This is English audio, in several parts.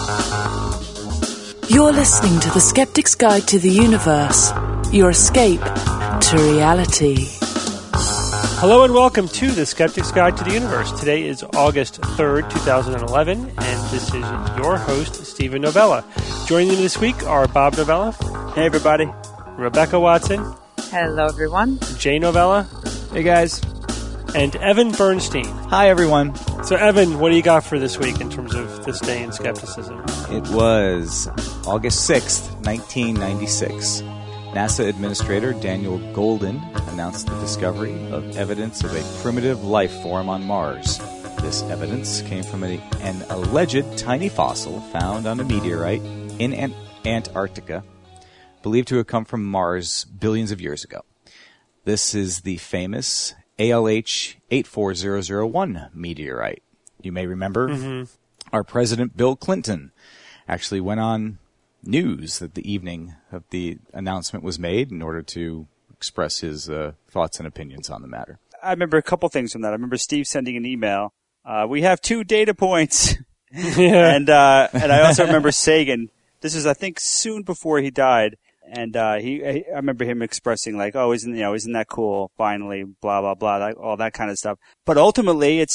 You're listening to The Skeptic's Guide to the Universe, your escape to reality. Hello and welcome to The Skeptic's Guide to the Universe. Today is August 3rd, 2011, and this is your host, Stephen Novella. Joining me this week are Bob Novella. Hey, everybody. Rebecca Watson. Hello, everyone. Jay Novella. Hey, guys. And Evan Bernstein. Hi, everyone. So, Evan, what do you got for this week in terms of this day in skepticism? It was August 6th, 1996. NASA Administrator Daniel Goldin announced the discovery of evidence of a primitive life form on Mars. This evidence came from an alleged tiny fossil found on a meteorite in Antarctica, believed to have come from Mars billions of years ago. This is the famous ALH 84001 meteorite. You may remember our President Bill Clinton actually went on news that the evening of the announcement was made in order to express his thoughts and opinions on the matter. I remember a couple things from that. I remember Steve sending an email. We have 2 data points. Yeah. And I also remember Sagan. This is, I think, soon before he died. And I remember him expressing like, "Oh, isn't that cool? Finally, blah blah blah, like, all that kind of stuff." But ultimately, it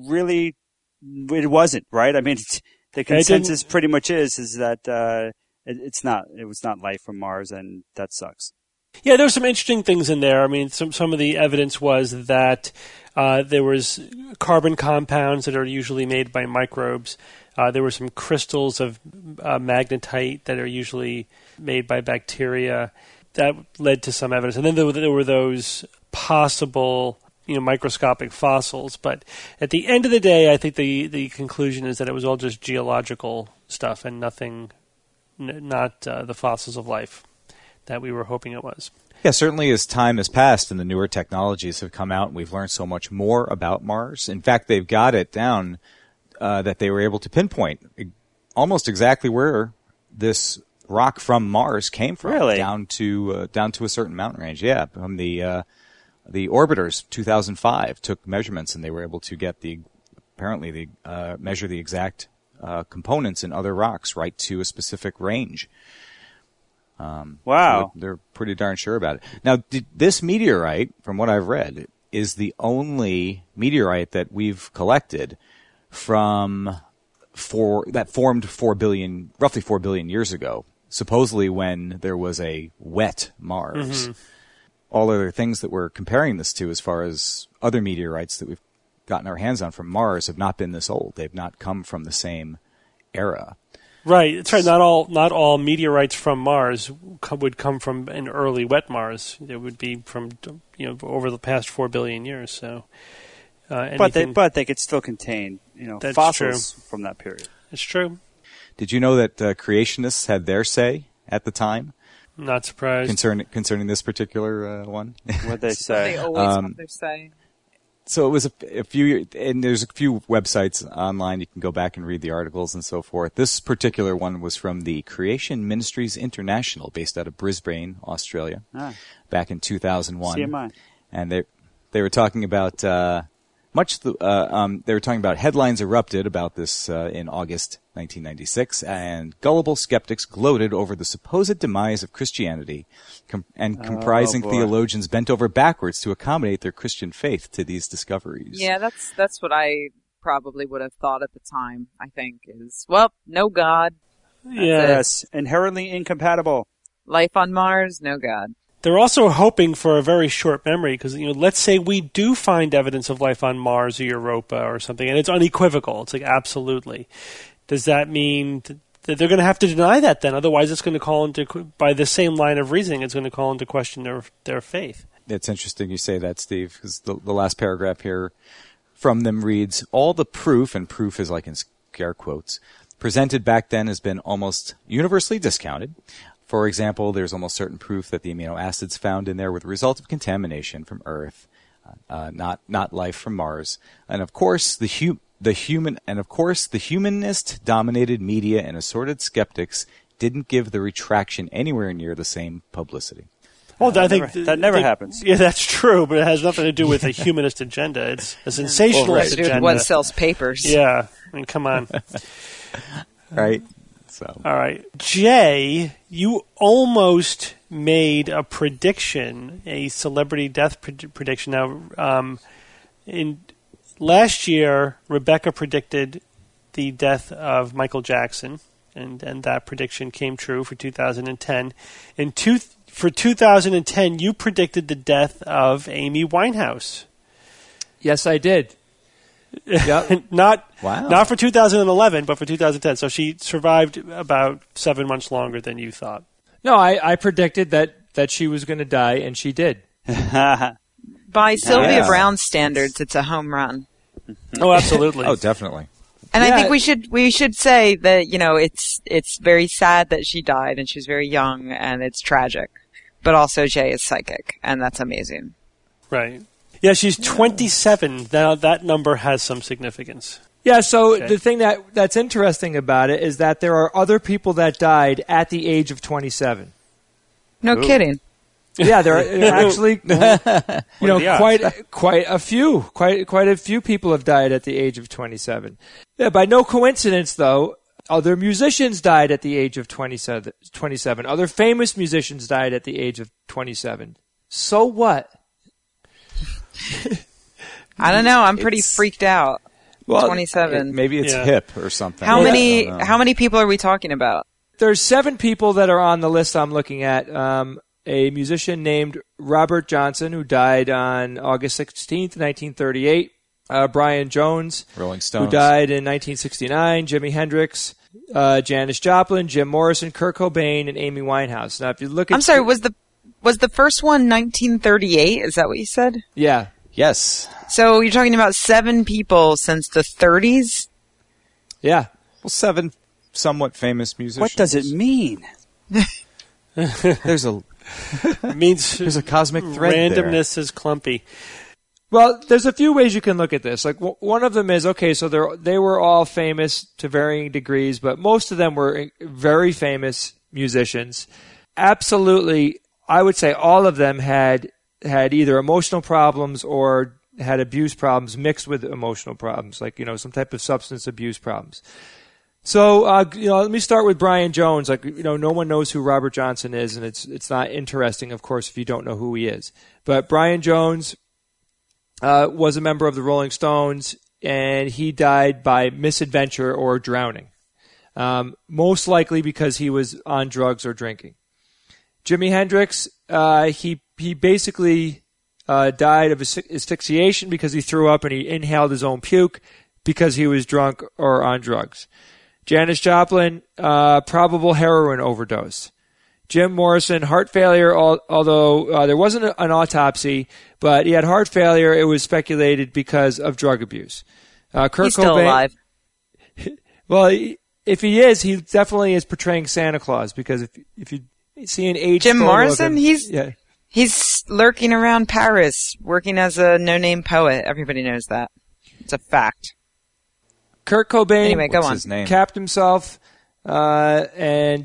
wasn't, right? I mean, the consensus pretty much is that it was not life from Mars, and that sucks. Yeah, there were some interesting things in there. I mean, some of the evidence was that there was carbon compounds that are usually made by microbes. There were some crystals of magnetite that are usually made by bacteria. That led to some evidence. And then there were those possible, microscopic fossils. But at the end of the day, I think the conclusion is that it was all just geological stuff and not the fossils of life that we were hoping it was. Yeah, certainly as time has passed and the newer technologies have come out, we've learned so much more about Mars. In fact, they've got it down that they were able to pinpoint almost exactly where this rock from Mars came from. Really? Down to a certain mountain range. Yeah, from the orbiters 2005 took measurements and they were able to get measure the exact components in other rocks right to a specific range. Wow. So they're pretty darn sure about it. Now, this meteorite, from what I've read, is the only meteorite that we've collected that formed roughly 4 billion years ago, supposedly when there was a wet Mars. Mm-hmm. All other things that we're comparing this to as far as other meteorites that we've gotten our hands on from Mars have not been this old. They've not come from the same era. Right, that's right. Not all meteorites from Mars would come from an early wet Mars. It would be from over the past 4 billion years. So, but they could still contain fossils from that period. It's true. Did you know that creationists had their say at the time? Not surprised. Concerning this particular one. What they say? They always have their say. So it was a few, and there's a few websites online. You can go back and read the articles and so forth. This particular one was from the Creation Ministries International, based out of Brisbane, Australia, back in 2001. CMI. And they were talking about they were talking about headlines erupted about this in August 1996, and gullible skeptics gloated over the supposed demise of Christianity, comprising theologians bent over backwards to accommodate their Christian faith to these discoveries. Yeah, that's what I probably would have thought at the time, I think, is, no God. Yes, inherently incompatible. Life on Mars, no God. They're also hoping for a very short memory because, let's say we do find evidence of life on Mars or Europa or something, and it's unequivocal. It's like, absolutely. Does that mean that they're going to have to deny that then? Otherwise, it's going to call into, by the same line of reasoning, it's going to call into question their faith. It's interesting you say that, Steve, because the last paragraph here from them reads, all the proof, and proof is like in scare quotes, presented back then has been almost universally discounted. For example, there's almost certain proof that the amino acids found in there were the result of contamination from Earth, not life from Mars. And of course, the humanist-dominated media and assorted skeptics didn't give the retraction anywhere near the same publicity. Well, I think that never happens. Yeah, that's true, but it has nothing to do with a humanist agenda. It's a sensationalist agenda. What sells papers? Yeah, I mean, come on. right? So, All right. Jay, you almost made a prediction, a celebrity death prediction. Now, in last year, Rebecca predicted the death of Michael Jackson, and that prediction came true for 2010. For 2010, you predicted the death of Amy Winehouse. Yes, I did. Yep. Not Wow. for 2011, but for 2010. So she survived about 7 months longer than you thought. No, I predicted that she was going to die, and she did. By Sylvia Yeah. Brown standards, it's a home run. Oh, absolutely. oh, definitely. And Yeah. I think we should say that, it's very sad that she died and she was very young and it's tragic. But also Jay is psychic and that's amazing. Right. Yeah, she's 27. Now that number has some significance. Yeah, so Okay. the thing that's interesting about it is that there are other people that died at the age of 27. No kidding. Yeah, there are actually, are the odds? quite a few people have died at the age of 27. Yeah, by no coincidence, though, other musicians died at the age of 27. Other famous musicians died at the age of 27. So what? I don't know. I'm pretty It's- freaked out. Well, 27. Maybe it's Yeah. hip or something. How I many don't know. how many people are we talking about? There's 7 people that are on the list I'm looking at. A musician named Robert Johnson, who died on August 16th, 1938. Brian Jones, Rolling Stones. who died in 1969. Jimi Hendrix, Janis Joplin, Jim Morrison, Kurt Cobain, and Amy Winehouse. Now, if you look at... I'm sorry, was the first one 1938? Is that what you said? Yeah. Yes. So you're talking about 7 people since the 30s? Yeah. Well, 7 somewhat famous musicians. What does it mean? There's a It means there's a cosmic thread randomness is clumpy. Well, there's a few ways you can look at this. Like one of them is, okay, so they were all famous to varying degrees, but most of them were very famous musicians. Absolutely, I would say all of them had either emotional problems or had abuse problems mixed with emotional problems, like, some type of substance abuse problems. So, let me start with Brian Jones. Like, no one knows who Robert Johnson is, and it's not interesting, of course, if you don't know who he is. But Brian Jones was a member of the Rolling Stones, and he died by misadventure or drowning, most likely because he was on drugs or drinking. Jimi Hendrix, he basically died of asphyxiation because he threw up and he inhaled his own puke because he was drunk or on drugs. Janis Joplin, probable heroin overdose. Jim Morrison, heart failure, although there wasn't an autopsy, but he had heart failure. It was speculated because of drug abuse. Kurt He's still Cobain, alive. well, if he is, he definitely is portraying Santa Claus, because if you see an age Jim photo Morrison, of him, he's lurking around Paris, working as a no-name poet. Everybody knows that. It's a fact. Kurt Cobain Anyway, go What's on. his name? capped himself, and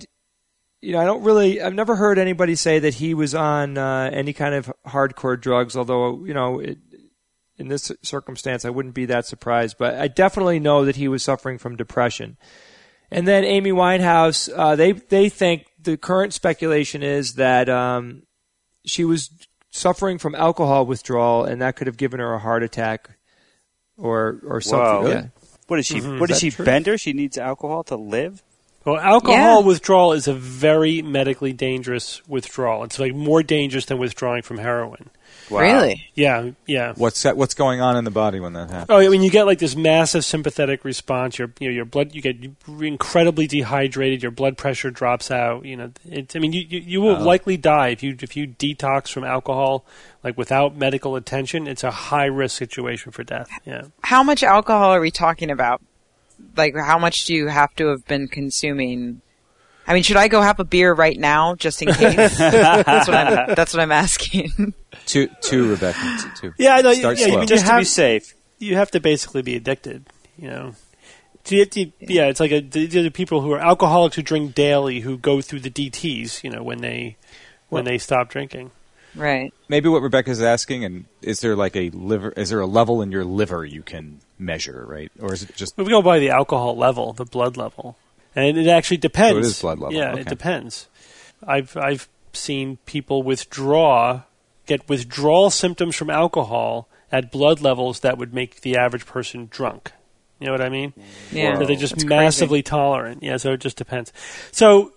I've never heard anybody say that he was on any kind of hardcore drugs, although, in this circumstance, I wouldn't be that surprised. But I definitely know that he was suffering from depression. And then Amy Winehouse, they think the current speculation is that she was suffering from alcohol withdrawal, and that could have given her a heart attack or something. Whoa. Yeah. What is she? Mm-hmm. What Is is she? that true? Bender? She needs alcohol to live. Well, alcohol Yeah. withdrawal is a very medically dangerous withdrawal. It's like more dangerous than withdrawing from heroin. Wow. Really? Yeah, yeah. What's going on in the body when that happens? Oh, I mean, you get like this massive sympathetic response. Your blood, you get incredibly dehydrated. Your blood pressure drops out. You will likely die if you detox from alcohol, like without medical attention. It's a high risk situation for death. Yeah. How much alcohol are we talking about? Like, how much do you have to have been consuming? I mean, should I go have a beer right now, just in case? That's what I'm asking. Two, Rebecca. Two. Yeah, I know. Start yeah, slow. you Just to have- be safe. You have to basically be addicted. Yeah, it's like the people who are alcoholics who drink daily who go through the DTs. When they stop drinking. Right. Maybe what Rebecca's asking, and is there like a liver? Is there a level in your liver you can measure, right? Or is it just We go by the alcohol level, the blood level. And it actually depends. So it is blood level. Yeah, Okay. it depends. I've seen people get withdrawal symptoms from alcohol at blood levels that would make the average person drunk. You know what I mean? Yeah. So they're just That's massively tolerant. Yeah, so it just depends. So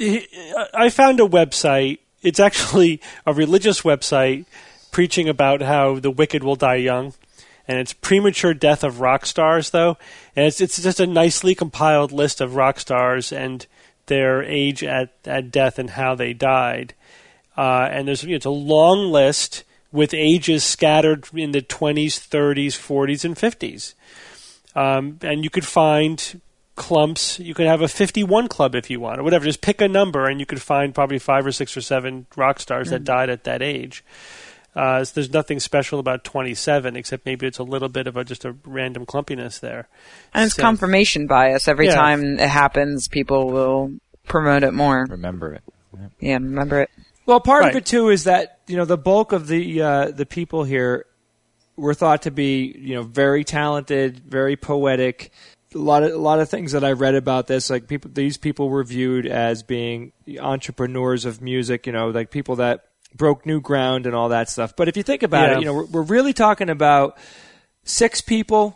I found a website. It's actually a religious website preaching about how the wicked will die young. And it's premature death of rock stars, though. And it's just a nicely compiled list of rock stars and their age at death and how they died. And it's a long list with ages scattered in the 20s, 30s, 40s, and 50s. And you could find clumps. You could have a 51 club if you want, or whatever. Just pick a number, and you could find probably 5 or 6 or 7 rock stars that died at that age. So there's nothing special about 27, except maybe it's a little bit of just a random clumpiness there. And it's confirmation bias. Every time it happens, people will promote it more. Remember it. Yeah, remember it. Well, part of it too is that the bulk of the people here were thought to be very talented, very poetic. A lot of things that I read about this, like these people were viewed as being entrepreneurs of music. Like people that broke new ground and all that stuff. But if you think about it, we're really talking about 6 people.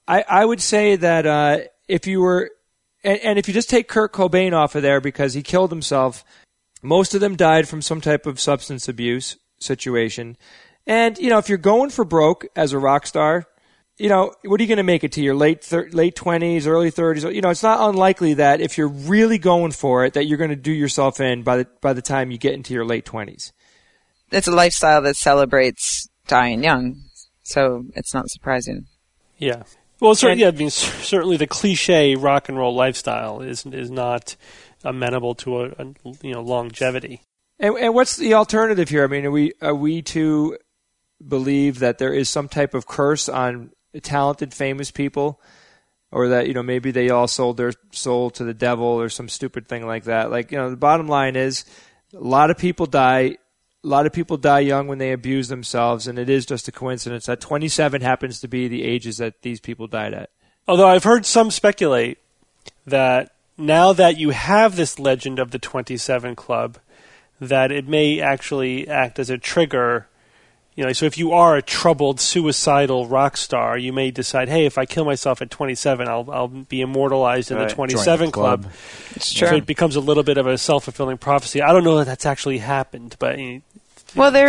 I would say that if you were, and if you just take Kurt Cobain off of there because he killed himself, most of them died from some type of substance abuse situation. And, if you're going for broke as a rock star, what are you going to make it to your late 20s, early 30s? It's not unlikely that if you're really going for it, that you're going to do yourself in by the time you get into your late 20s. It's a lifestyle that celebrates dying young, so it's not surprising. Yeah. Well, certainly the cliche rock and roll lifestyle is not amenable to a longevity. And what's the alternative here? I mean, are we to believe that there is some type of curse on talented, famous people, or that maybe they all sold their soul to the devil or some stupid thing like that? Like the bottom line is, a lot of people die. A lot of people die young when they abuse themselves, and it is just a coincidence that 27 happens to be the ages that these people died at. Although I've heard some speculate that now that you have this legend of the 27 Club, that it may actually act as a trigger. So if you are a troubled, suicidal rock star, you may decide, hey, if I kill myself at 27, I'll be immortalized in the 27 Club. It's true. So it becomes a little bit of a self-fulfilling prophecy. I don't know that that's actually happened, but there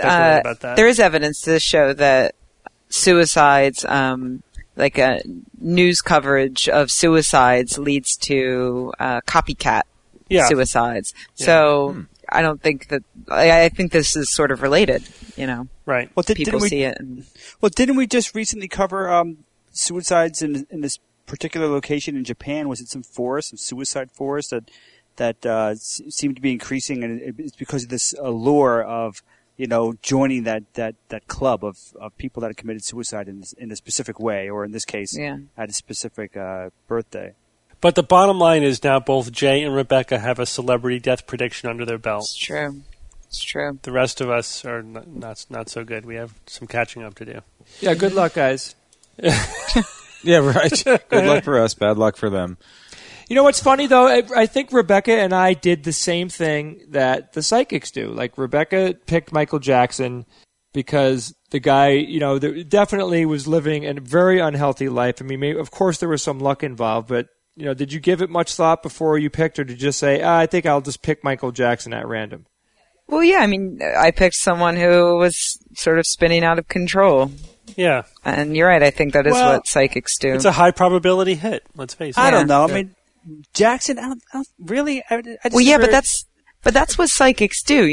is evidence to show that suicides, like a news coverage of suicides, leads to copycat suicides. Yeah. So I don't think that. I think this is sort of related. Right. Well, people see it. Didn't we just recently cover suicides in this particular location in Japan? Was it some suicide forest that seemed to be increasing, and it's because of this allure of joining that club of people that have committed suicide in a specific way, or in this case, at a specific birthday. But the bottom line is now both Jay and Rebecca have a celebrity death prediction under their belt. It's true. It's true. The rest of us are not so good. We have some catching up to do. Yeah, good luck, guys. Yeah, right. Good luck for us, bad luck for them. You know what's funny, though? I think Rebecca and I did the same thing that the psychics do. Like, Rebecca picked Michael Jackson because the guy, definitely was living a very unhealthy life. I mean, of course there was some luck involved, but, did you give it much thought before you picked, or did you just say, I think I'll just pick Michael Jackson at random? Well, yeah, I mean, I picked someone who was sort of spinning out of control. Yeah. And you're right, I think that is what psychics do. It's a high probability hit, let's face it. I don't know. I mean, Jackson, I don't really. I just but that's what psychics do.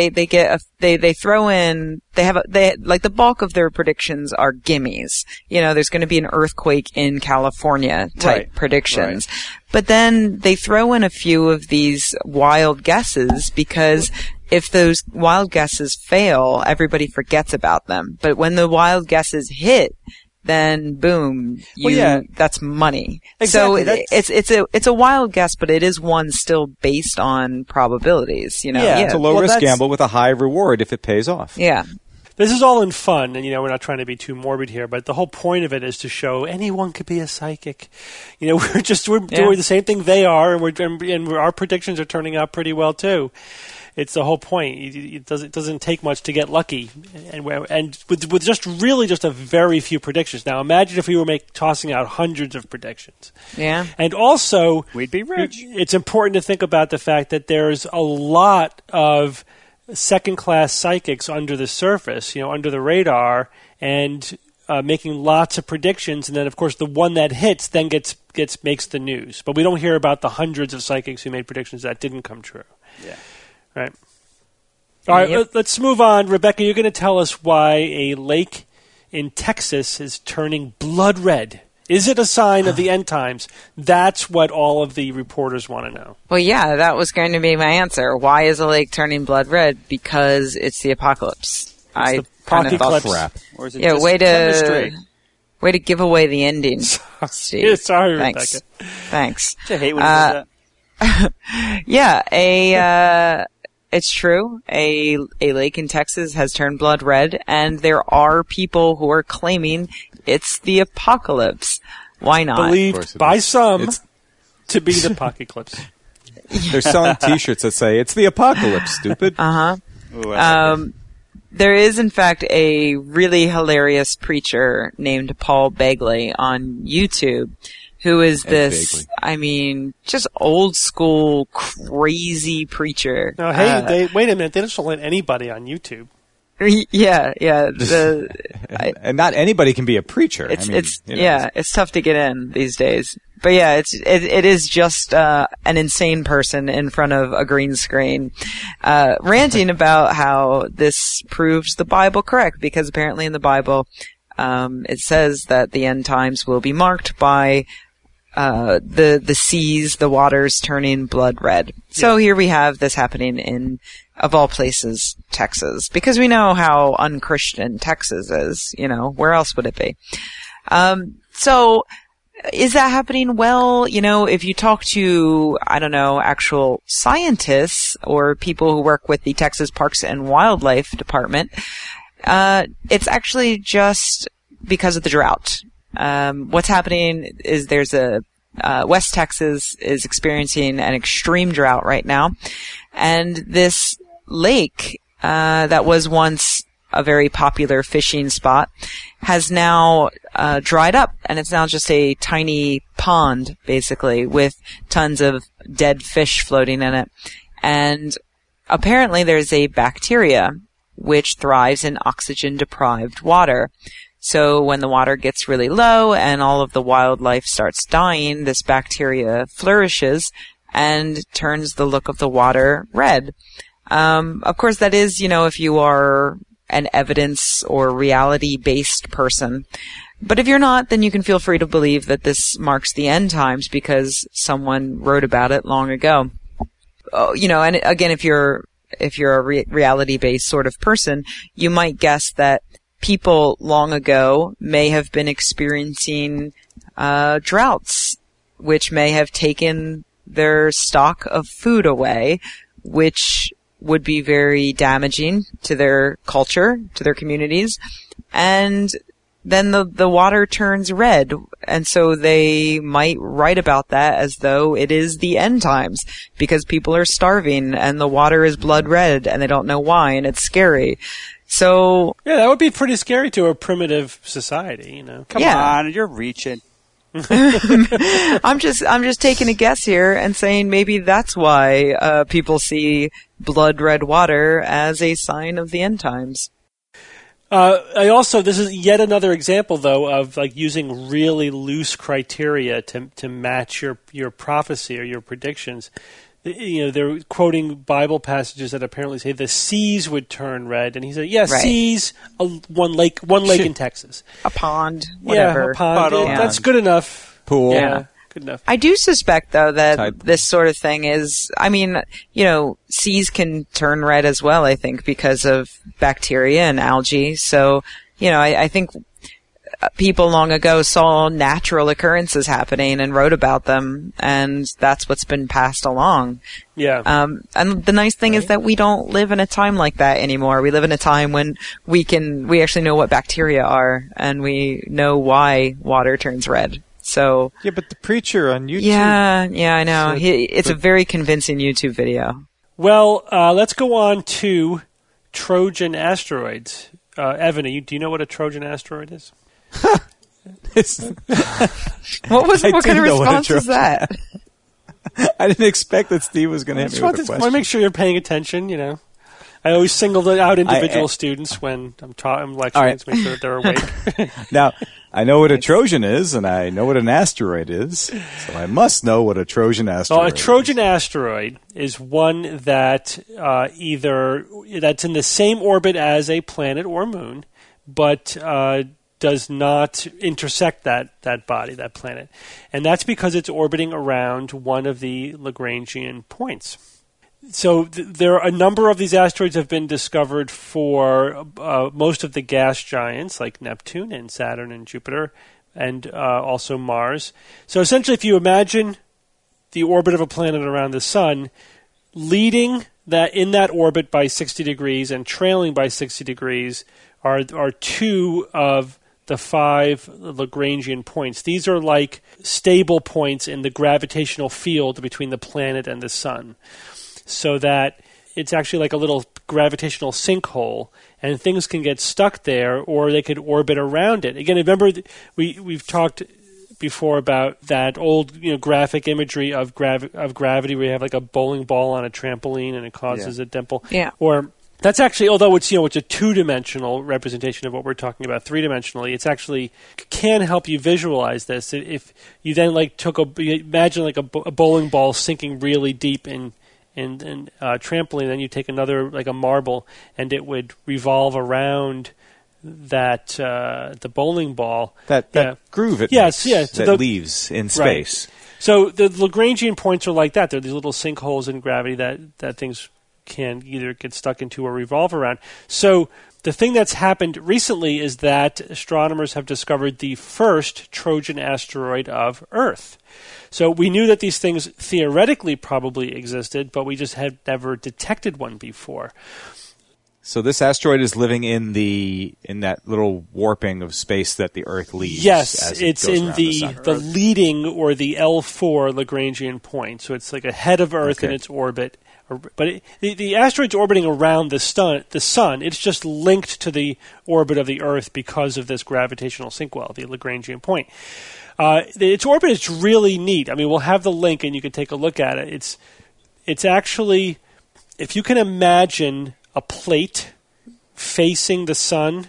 They throw in. They like the bulk of their predictions are gimmies. There's going to be an earthquake in California type predictions, but then they throw in a few of these wild guesses because if those wild guesses fail, everybody forgets about them. But when the wild guesses hit, then boom, that's money. Exactly. So it's a wild guess, but it is one still based on probabilities. It's a low risk gamble with a high reward if it pays off. Yeah. This is all in fun, and we're not trying to be too morbid here, but the whole point of it is to show anyone could be a psychic. We're doing the same thing they are, and our predictions are turning out pretty well too. It's the whole point. It doesn't take much to get lucky, and with just a very few predictions. Now, imagine if we were tossing out hundreds of predictions. Yeah, and also we'd be rich. It's important to think about the fact that there's a lot of second-class psychics under the surface, under the radar, and making lots of predictions. And then, of course, the one that hits then makes the news. But we don't hear about the hundreds of psychics who made predictions that didn't come true. Yeah. Right. All right, let's move on. Rebecca, you're going to tell us why a lake in Texas is turning blood red. Is it a sign of the end times? That's what all of the reporters want to know. Well, yeah, that was going to be my answer. Why is a lake turning blood red? Because it's the apocalypse. The apocalypse. Or is it way to give away the ending, Steve. Sorry, Thanks. Rebecca. Thanks. I hate when you do that. Yeah, it's true. A lake in Texas has turned blood red, and there are people who are claiming it's the apocalypse. Why not? Believed by some to be the apocalypse. They're selling T-shirts that say, "It's the apocalypse, stupid." There is, in fact, a really hilarious preacher named Paul Begley on YouTube, who is just old school crazy preacher. No, hey, wait a minute. They don't let anybody on YouTube. Yeah. And not anybody can be a preacher. It's tough to get in these days. But yeah, it is just an insane person in front of a green screen, ranting about how this proves the Bible correct, because apparently in the Bible, it says that the end times will be marked by the seas, the waters turning blood red. So here we have this happening in, of all places, Texas, because we know how unchristian Texas is. Where else would it be? So is that happening? Well, if you talk to, actual scientists or people who work with the Texas Parks and Wildlife Department, it's actually just because of the drought. What's happening is there's West Texas is experiencing an extreme drought right now. And this lake, that was once a very popular fishing spot, has now dried up, and it's now just a tiny pond, basically, with tons of dead fish floating in it. And apparently there's a bacteria which thrives in oxygen-deprived water. So when the water gets really low and all of the wildlife starts dying, this bacteria flourishes and turns the look of the water red. Of course, that is, if you are an evidence or reality-based person. But if you're not, then you can feel free to believe that this marks the end times because someone wrote about it long ago. And again, if you're a reality-based sort of person, you might guess that people long ago may have been experiencing droughts, which may have taken their stock of food away, which would be very damaging to their culture, to their communities. And then the water turns red, and so they might write about that as though it is the end times, because people are starving and the water is blood red and they don't know why, and it's scary. So yeah, that would be pretty scary to a primitive society, Come on, you're reaching. I'm just taking a guess here and saying maybe that's why people see blood red water as a sign of the end times. This is yet another example, though, of using really loose criteria to match your prophecy or your predictions. They're quoting Bible passages that apparently say the seas would turn red, and he said, "Yes, right. Seas, one lake in Texas, a pond, whatever, yeah, a pond. That's good enough. Pool, yeah, good enough." I do suspect, though, that this sort of thing is. Seas can turn red as well. I think because of bacteria and algae. So, I think people long ago saw natural occurrences happening and wrote about them, and that's what's been passed along. Yeah. And the nice thing is that we don't live in a time like that anymore. We live in a time when we actually know what bacteria are, and we know why water turns red. So Yeah, but the preacher on YouTube. yeah, I know. It's a very convincing YouTube video. Well, let's go on to Trojan asteroids. Evan, do you know what a Trojan asteroid is? What kind of response was that? I didn't expect that Steve was going to hit me with a question. I want to make sure you're paying attention, you know. I always single out individual students when I'm lecturing to make sure that they're awake. Now, I know what a Trojan is, and I know what an asteroid is, so I must know what a Trojan asteroid is. A Trojan asteroid is one that that's in the same orbit as a planet or moon, but does not intersect that body, that planet. And that's because it's orbiting around one of the Lagrangian points. So there are a number of these asteroids have been discovered for most of the gas giants like Neptune and Saturn and Jupiter, and also Mars. So essentially, if you imagine the orbit of a planet around the sun, leading that in that orbit by 60 degrees and trailing by 60 degrees are two of the 5 Lagrangian points. These are like stable points in the gravitational field between the planet and the sun, so that it's actually like a little gravitational sinkhole, and things can get stuck there, or they could orbit around it. Again, remember we've talked before about that old graphic imagery of gravity, where you have like a bowling ball on a trampoline and it causes a dimple. Yeah. Or that's actually, although it's it's a 2-dimensional representation of what we're talking about 3-dimensionally, it's actually can help you visualize this. If you then imagine like a bowling ball sinking really deep in trampoline, then you take another, like a marble, and it would revolve around that the bowling ball. That groove it makes, that leaves in space. Right. So the Lagrangian points are like that. They're these little sinkholes in gravity that things can either get stuck into or revolve around. So the thing that's happened recently is that astronomers have discovered the first Trojan asteroid of Earth. So we knew that these things theoretically probably existed, but we just had never detected one before. So this asteroid is living in that little warping of space that the Earth leaves. Yes, it's in the leading, or the L4 Lagrangian point. So it's like ahead of Earth in its orbit. But the asteroid's orbiting around the sun. It's just linked to the orbit of the Earth because of this gravitational sinkwell, the Lagrangian point. Its orbit is really neat. I mean, we'll have the link, and you can take a look at it. It's actually, if you can imagine a plate facing the sun,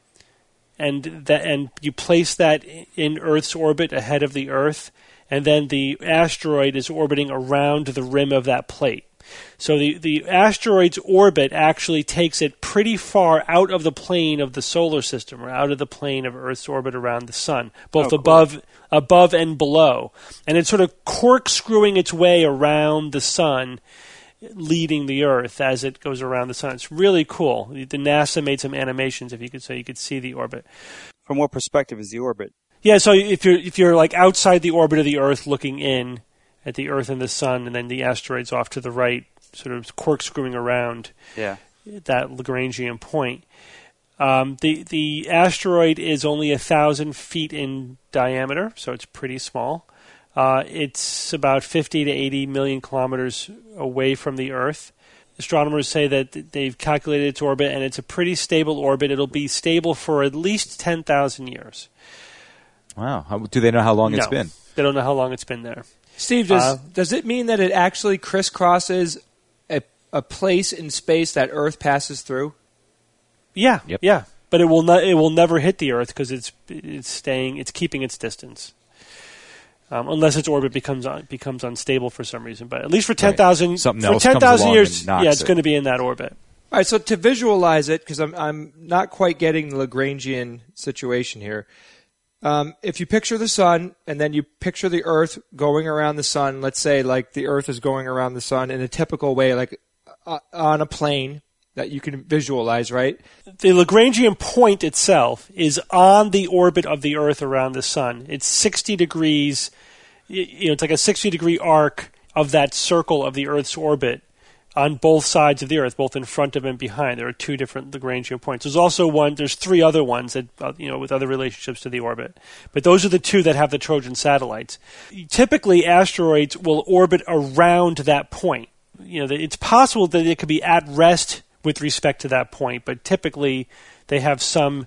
and you place that in Earth's orbit ahead of the Earth, and then the asteroid is orbiting around the rim of that plate. So the asteroid's orbit actually takes it pretty far out of the plane of the solar system, or out of the plane of Earth's orbit around the sun, both above and below. And it's sort of corkscrewing its way around the sun, leading the Earth as it goes around the sun. It's really cool. The NASA made some animations, you could see the orbit. From what perspective is the orbit? Yeah, so if you're like outside the orbit of the Earth looking in at the Earth and the sun, and then the asteroid's off to the right, sort of corkscrewing around that Lagrangian point. The asteroid is only 1,000 feet in diameter, so it's pretty small. It's about 50 to 80 million kilometers away from the Earth. Astronomers say that they've calculated its orbit, and it's a pretty stable orbit. It'll be stable for at least 10,000 years. Wow. Do they know how long it's been? They don't know how long it's been there. Steve, does it mean that it actually crisscrosses a place in space that Earth passes through? Yeah, Yep. yeah. But it will never hit the Earth because it's keeping its distance. Unless its orbit becomes unstable for some reason, but at least for 10,000 years, it's going to be in that orbit. All right, so to visualize it, because I'm not quite getting the Lagrangian situation here. If you picture the sun, and then you picture the Earth going around the sun, let's say like the Earth is going around the sun in a typical way, like on a plane, that you can visualize, right? The Lagrangian point itself is on the orbit of the Earth around the Sun. It's 60 degrees. It's like a 60-degree arc of that circle of the Earth's orbit on both sides of the Earth, both in front of and behind. There are two different Lagrangian points. There's three other ones that, with other relationships to the orbit. But those are the two that have the Trojan satellites. Typically, asteroids will orbit around that point. It's possible that it could be at rest with respect to that point, but typically they have some,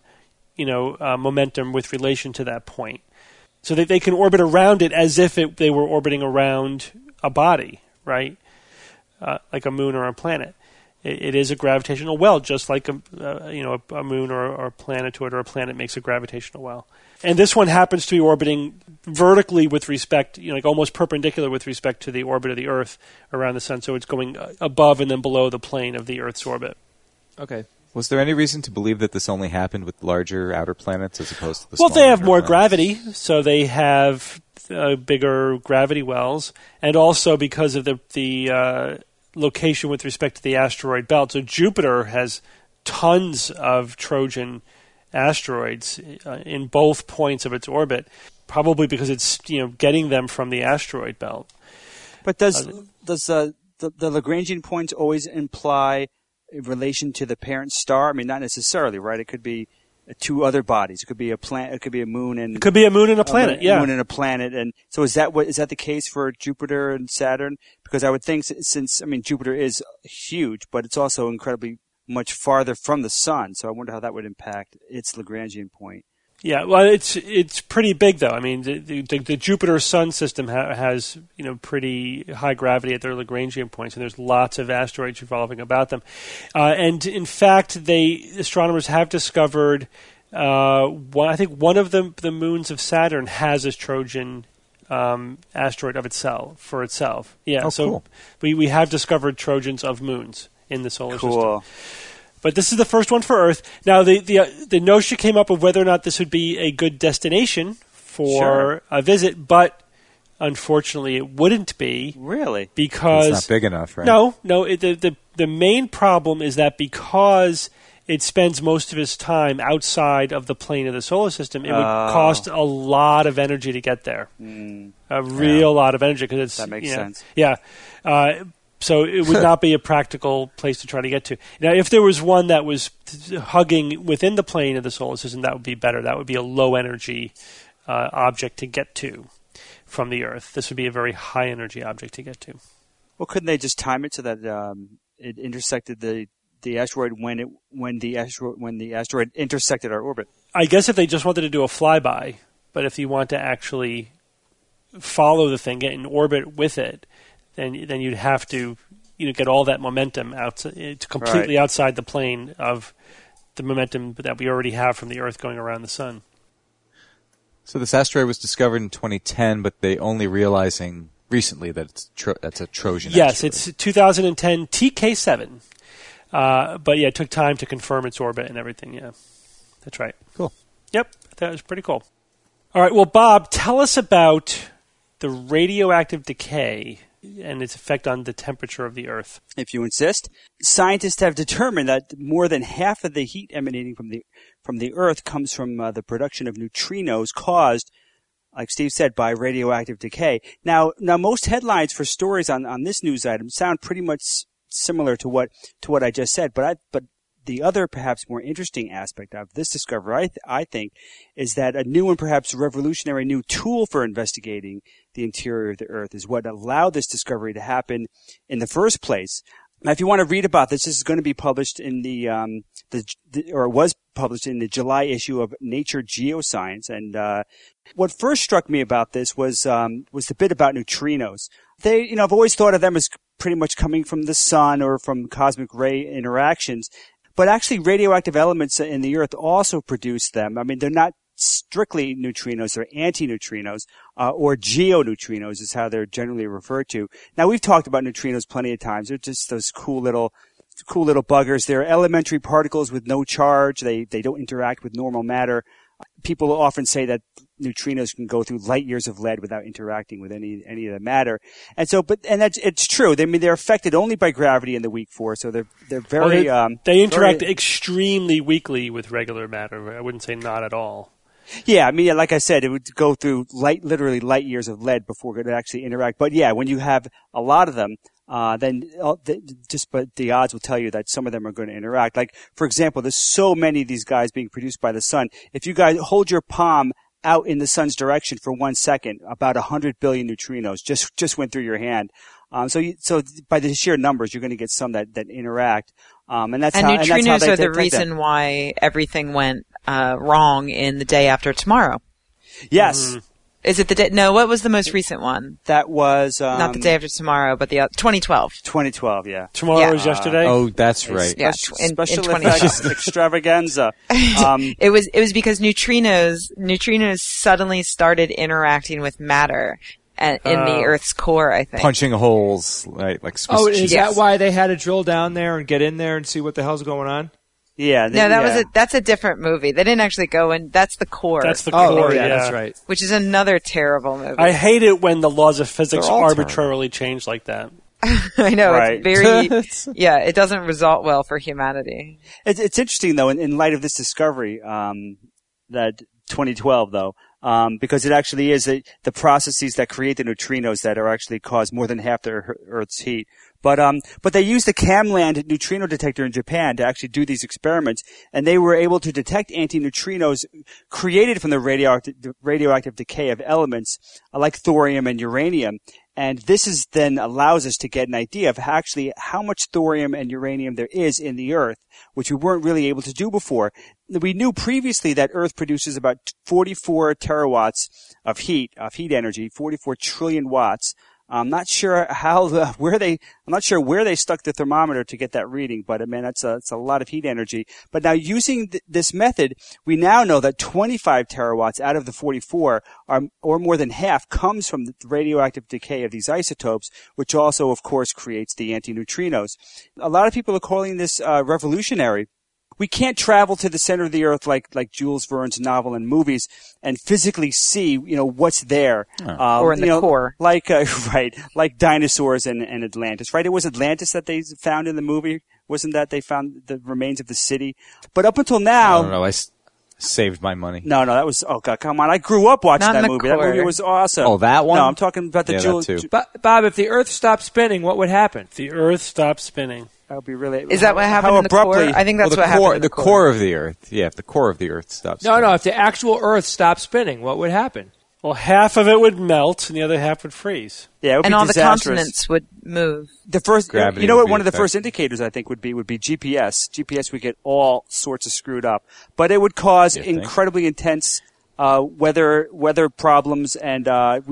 momentum with relation to that point. So that they can orbit around it as if they were orbiting around a body, right? Like a moon or a planet. It is a gravitational well, just like a moon or a planetoid or a planet makes a gravitational well. And this one happens to be orbiting vertically with respect, almost perpendicular with respect to the orbit of the Earth around the Sun. So it's going above and then below the plane of the Earth's orbit. Okay. Was there any reason to believe that this only happened with larger outer planets as opposed to the Well, smaller they have more planets? gravity, so they have bigger gravity wells, and also because of the location with respect to the asteroid belt. So Jupiter has tons of Trojan asteroids in both points of its orbit, probably because it's getting them from the asteroid belt. But does the Lagrangian points always imply a relation to the parent star? I mean, not necessarily, right? It could be two other bodies. It could be a planet. It could be a moon and it could be a moon and a planet. A moon and a planet. And so is that the case for Jupiter and Saturn? Because I would think since Jupiter is huge, but it's also incredibly much farther from the sun. So I wonder how that would impact its Lagrangian point. Yeah, well, it's pretty big though. I mean, the Jupiter Sun system has pretty high gravity at their Lagrangian points, and there's lots of asteroids revolving about them. And in fact, astronomers have discovered I think one of the moons of Saturn has this Trojan asteroid of itself. Yeah, oh, so cool. we have discovered Trojans of moons in the solar Cool. system. But this is the first one for Earth. Now, the notion came up of whether or not this would be a good destination for a visit, but unfortunately it wouldn't be. Really? Because it's not big enough, right? No. The main problem is that because it spends most of its time outside of the plane of the solar system, it would cost a lot of energy to get there. A real lot of energy. That makes sense. Yeah. So it would not be a practical place to try to get to. Now, if there was one that was hugging within the plane of the solar system, that would be better. That would be a low-energy object to get to from the Earth. This would be a very high-energy object to get to. Well, couldn't they just time it so that it intersected the asteroid when the asteroid intersected our orbit? I guess if they just wanted to do a flyby, but if you want to actually follow the thing, get in orbit with it, then you'd have to get all that momentum out. It's completely outside the plane of the momentum that we already have from the Earth going around the Sun. So this asteroid was discovered in 2010, but they only realizing recently that that's a Trojan asteroid. Yes, it's 2010 TK7. But yeah, it took time to confirm its orbit and everything. Yeah, that's right. Cool. Yep, that was pretty cool. All right, well, Bob, tell us about the radioactive decay and its effect on the temperature of the Earth. If you insist. Scientists have determined that more than half of the heat emanating from the Earth comes from the production of neutrinos caused, like Steve said, by radioactive decay. Now most headlines for stories on this news item sound pretty much similar to what I just said, but the other perhaps more interesting aspect of this discovery, I think, is that a new and perhaps revolutionary new tool for investigating the interior of the Earth is what allowed this discovery to happen in the first place. Now, if you want to read about this is going to be published in was published in the July issue of Nature Geoscience. And what first struck me about this was the bit about neutrinos. I've always thought of them as pretty much coming from the sun or from cosmic ray interactions. But actually, radioactive elements in the Earth also produce them. I mean, they're not strictly neutrinos; they're antineutrinos, or geoneutrinos is how they're generally referred to. Now, we've talked about neutrinos plenty of times. They're just those cool little buggers. They're elementary particles with no charge. They don't interact with normal matter. People often say that neutrinos can go through light years of lead without interacting with any of the matter. And so, it's true. They're affected only by gravity and the weak force. So they're very, they interact extremely weakly with regular matter. I wouldn't say not at all. Yeah, I mean, like I said, it would go through literally light years of lead before it would actually interact. But yeah, when you have a lot of them, then but the odds will tell you that some of them are going to interact. Like, for example, there's so many of these guys being produced by the sun. If you guys hold your palm out in the sun's direction for 1 second, about 100 billion neutrinos just went through your hand. So by the sheer numbers, you're going to get some that interact. And neutrinos are the reason why everything went wrong in The Day After Tomorrow. Yes. Mm-hmm. Is it the day? No, what was the most recent one? That was not The Day After Tomorrow, but 2012. 2012, yeah. Tomorrow was yesterday. Oh, that's right. Yeah, special effects extravaganza. It was because neutrinos suddenly started interacting with matter in the Earth's core, I think. Punching holes, right? Like Swiss Oh, is cheese. that why they had to drill down there and get in there and see what the hell's going on? Yeah. That's a different movie. They didn't actually go in. That's The Core. That's The Core, yeah, that's right. Which is another terrible movie. I hate it when the laws of physics They're all arbitrarily change like that. I know, Right. it's very, yeah, it doesn't result well for humanity. It's interesting, though, in light of this discovery, that 2012, though, because it actually is the processes that create the neutrinos that are actually cause more than half the Earth's heat. But they used the Camland neutrino detector in Japan to actually do these experiments, and they were able to detect antineutrinos created from the radioactive decay of elements like thorium and uranium. And this then allows us to get an idea of actually how much thorium and uranium there is in the Earth, which we weren't really able to do before. We knew previously that Earth produces about 44 terawatts of heat energy, 44 trillion watts. I'm not sure where they stuck the thermometer to get that reading, but I mean, it's a lot of heat energy. But now using this method, we now know that 25 terawatts out of the 44 or more than half comes from the radioactive decay of these isotopes, which also, of course, creates the antineutrinos. A lot of people are calling this revolutionary. We can't travel to the center of the Earth like Jules Verne's novel and movies and physically see, what's there. Or in the core. Like dinosaurs and Atlantis, right? It was Atlantis that they found in the movie. Wasn't that they found the remains of the city? But up until now. I don't know. I saved my money. No, that was, oh God, come on. I grew up watching Not that in the movie. core. That movie was awesome. Oh, that one? No, I'm talking about the Jules. That too. Bob, if the Earth stopped spinning, what would happen? The Earth stopped spinning. That would be really. Is that what happened how in the core? abruptly? I think that's Well, what happened in the core of the Earth. Yeah, if the core of the Earth stops. No, if the actual Earth stopped spinning, what would happen? Well, half of it would melt and the other half would freeze. Yeah, it would And be all disastrous. the continents would move. The first, Gravity what would be one of the affected. first indicators I think would be GPS. GPS would get all sorts of screwed up, but it would cause You think? incredibly intense weather problems, and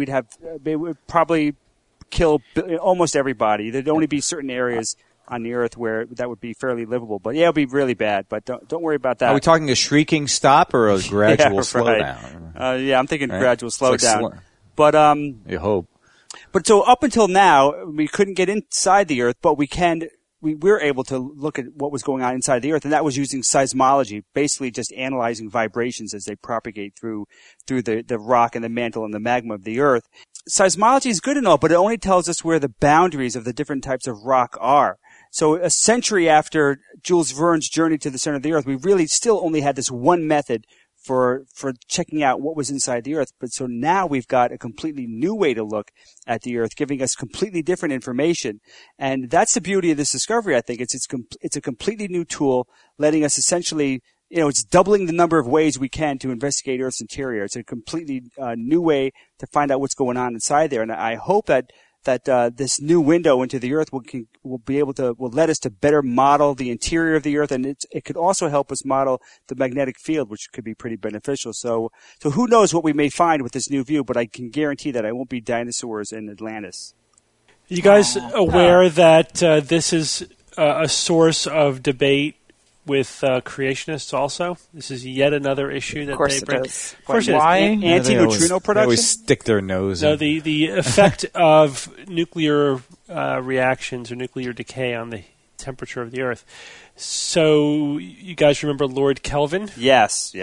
it would probably kill almost everybody. There'd only be certain areas on the Earth where that would be fairly livable, but yeah, it would be really bad. But don't worry about that. Are we talking a shrieking stop or a gradual Yeah, slowdown? right. I'm thinking Right? gradual It's like slowdown. But You hope. But so up until now, we couldn't get inside the Earth, but we were able to look at what was going on inside the Earth, and that was using seismology, basically just analyzing vibrations as they propagate through the rock and the mantle and the magma of the Earth. Seismology is good and all, but it only tells us where the boundaries of the different types of rock are. So a century after Jules Verne's journey to the center of the Earth, we really still only had this one method for checking out what was inside the Earth. But so now we've got a completely new way to look at the Earth, giving us completely different information. And that's the beauty of this discovery, I think. It's a completely new tool, letting us essentially, it's doubling the number of ways we can to investigate Earth's interior. It's a completely new way to find out what's going on inside there. And I hope that this new window into the Earth will let us to better model the interior of the Earth, and it could also help us model the magnetic field, which could be pretty beneficial. So who knows what we may find with this new view, but I can guarantee that I won't be dinosaurs in Atlantis. Are you guys aware that this is a source of debate with creationists also? This is yet another issue that Of course they it bring. is. Of course it is. Why? Anti-neutrino They production? always stick their nose No, in. the effect of nuclear reactions or nuclear decay on the temperature of the Earth. So you guys remember Lord Kelvin? Yes, yeah.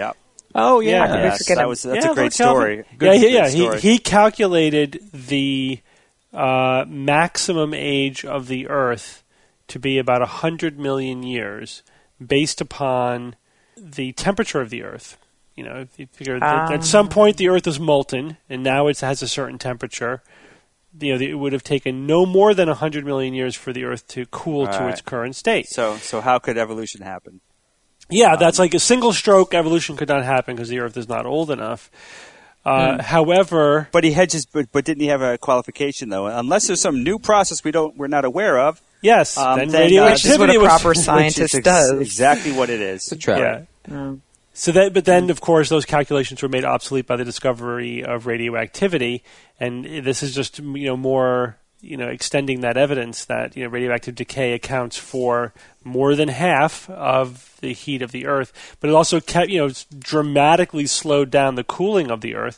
Oh, yeah. Yeah. Yes, forget him. that's Yeah, a great Lord story. Yeah. Good story. He calculated the maximum age of the Earth to be about 100 million years based upon the temperature of the Earth. You know, if you figure that at some point the Earth is molten, and now it has a certain temperature. You know, it would have taken no more than 100 million years for the Earth to cool to its current state. So how could evolution happen? Yeah, that's like a single stroke evolution could not happen because the Earth is not old enough. However, But he hedges. But didn't he have a qualification though? Unless there's some new process we're not aware of. yes, Then, then radioactivity Which is what a was proper Which is scientist does. exactly what it is. It's a trap. Yeah. So that, but then, of course, those calculations were made obsolete by the discovery of radioactivity, and this is just more extending that evidence that radioactive decay accounts for more than half of the heat of the Earth, but it also dramatically slowed down the cooling of the Earth.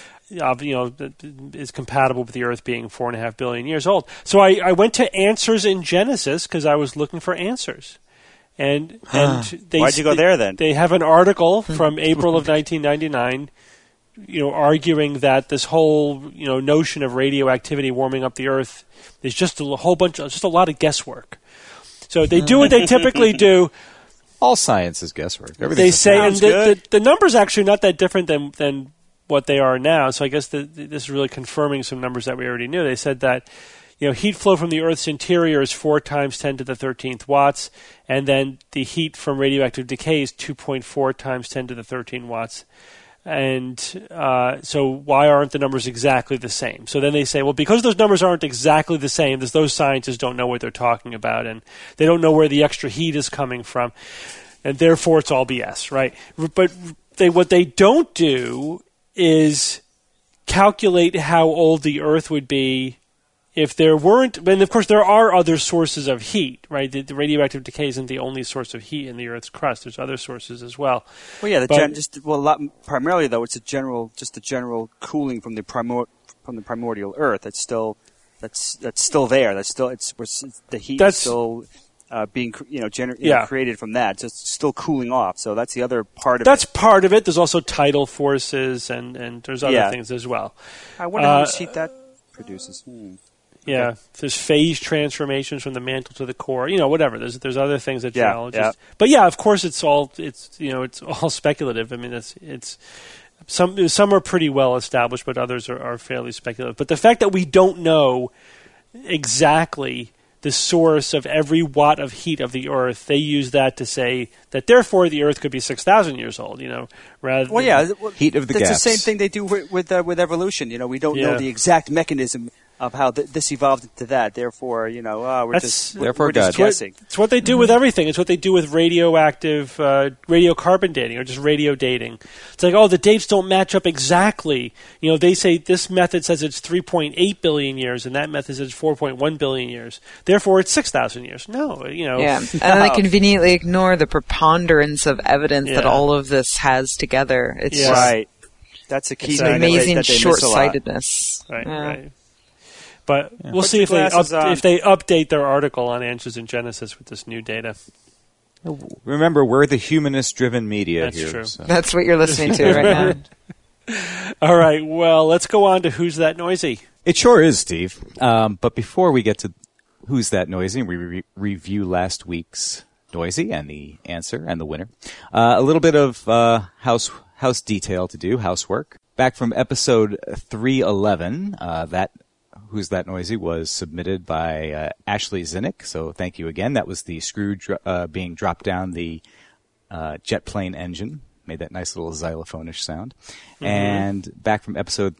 Is compatible with the Earth being 4.5 billion years old. So I went to Answers in Genesis because I was looking for answers. And Why'd you go there then? They have an article from April of 1999, arguing that this whole notion of radioactivity warming up the Earth is just a lot of guesswork. So they do what they typically do. All science is guesswork. They Everything's say, and Sounds good. the numbers actually not that different than what they are now. So I guess this is really confirming some numbers that we already knew. They said that heat flow from the Earth's interior is 4 times 10 to the 13th watts, and then the heat from radioactive decay is 2.4 times 10 to the 13 watts. And so why aren't the numbers exactly the same? So then they say, well, because those numbers aren't exactly the same, those scientists don't know what they're talking about, and they don't know where the extra heat is coming from, and therefore it's all BS, right? But what they don't do is calculate how old the Earth would be if there weren't, and of course there are other sources of heat, right? The radioactive decay isn't the only source of heat in the Earth's crust. There's other sources as well. Well, yeah, primarily though, it's a general cooling from the primordial Earth. That's still there. The heat is still being created from that. So it's still cooling off. So that's the other part of it. That's part of it. There's also tidal forces and there's other things as well. I wonder how much heat that produces. Yeah, there's phase transformations from the mantle to the core. Whatever. There's other things that geologists. Yeah. But yeah, of course, it's all speculative. I mean, it's some are pretty well established, but others are fairly speculative. But the fact that we don't know exactly the source of every watt of heat of the Earth, they use that to say that therefore the Earth could be 6,000 years old. Rather. Well, yeah, heat of the that's gaps. the same thing they do with evolution. We don't know the exact mechanism of how this evolved into that. Therefore, we're just guessing. It's what they do with everything. It's what they do with radioactive radiocarbon dating or just radio dating. It's like, the dates don't match up exactly. They say this method says it's 3.8 billion years and that method says 4.1 billion years. Therefore, it's 6,000 years. No, Yeah, and then they conveniently ignore the preponderance of evidence that all of this has together. It's just right. That's a key thing. amazing that they miss a lot. short-sightedness. Right. But we'll see if they update their article on Answers in Genesis with this new data. Remember, we're the humanist-driven media That's here. true. So. That's what you're listening to right now. All right, well, let's go on to Who's That Noisy? It sure is, Steve. But before we get to Who's That Noisy, we review last week's Noisy and the answer and the winner. A little bit of house detail to do, housework. Back from episode 311, that Who's That Noisy was submitted by Ashley Zinnick, so thank you again. That was the screw being dropped down the jet plane engine. Made that nice little xylophone-ish sound. Mm-hmm. And back from episode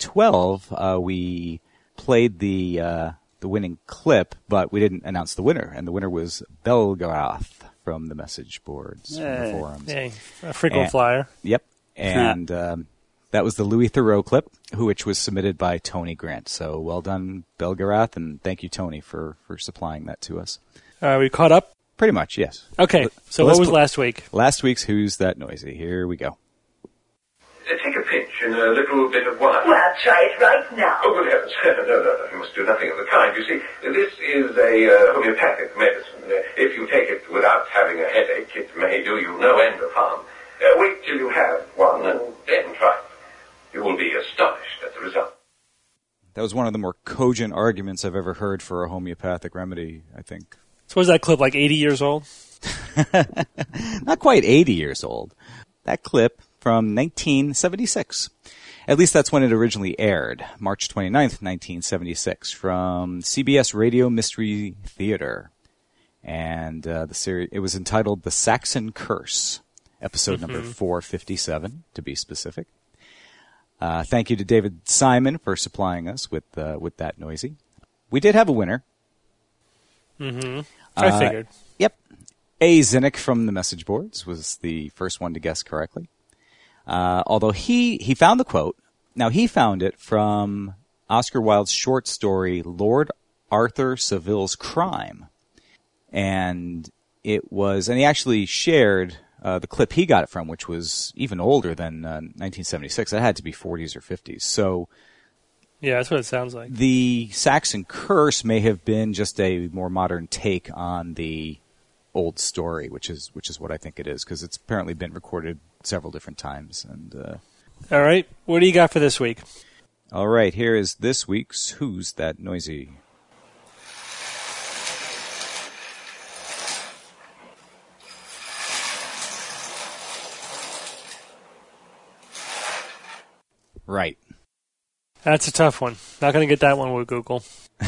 312, we played the winning clip, but we didn't announce the winner, and the winner was Belgarath from the message boards, from the forums. Hey, a frequent flyer. Yep, and that was the Louis Theroux clip, which was submitted by Tony Grant. So well done, Belgarath, and thank you, Tony, for supplying that to us. We caught up? Pretty much, yes. Okay, so what was last week? Last week's Who's That Noisy? Here we go. Take a pinch and a little bit of wine. Well, try it right now. Oh, good heavens. No. You must do nothing of the kind. You see, this is a homeopathic medicine. If you take it without having a headache, it may do you no end of harm. Wait till you have one and then try it. You will be astonished at the result. That was one of the more cogent arguments I've ever heard for a homeopathic remedy, I think. So was that clip like 80 years old? Not quite 80 years old. That clip from 1976. At least that's when it originally aired, March 29th, 1976, from CBS Radio Mystery Theater. And the series, it was entitled The Saxon Curse, episode number 457, to be specific. Thank you to David Simon for supplying us with that noisy. We did have a winner. I figured. Yep. A. Zinnick from the message boards was the first one to guess correctly. Although he found the quote. Now, he found it from Oscar Wilde's short story, Lord Arthur Saville's Crime. And he actually shared the clip he got it from, which was even older than 1976. It had to be 40s or 50s. So, yeah, that's what it sounds like. The Saxon Curse may have been just a more modern take on the old story, which is what I think it is, because it's apparently been recorded several different times. And all right, what do you got for this week? All right, here is this week's Who's That Noisy? Right. That's a tough one. Not going to get that one with Google.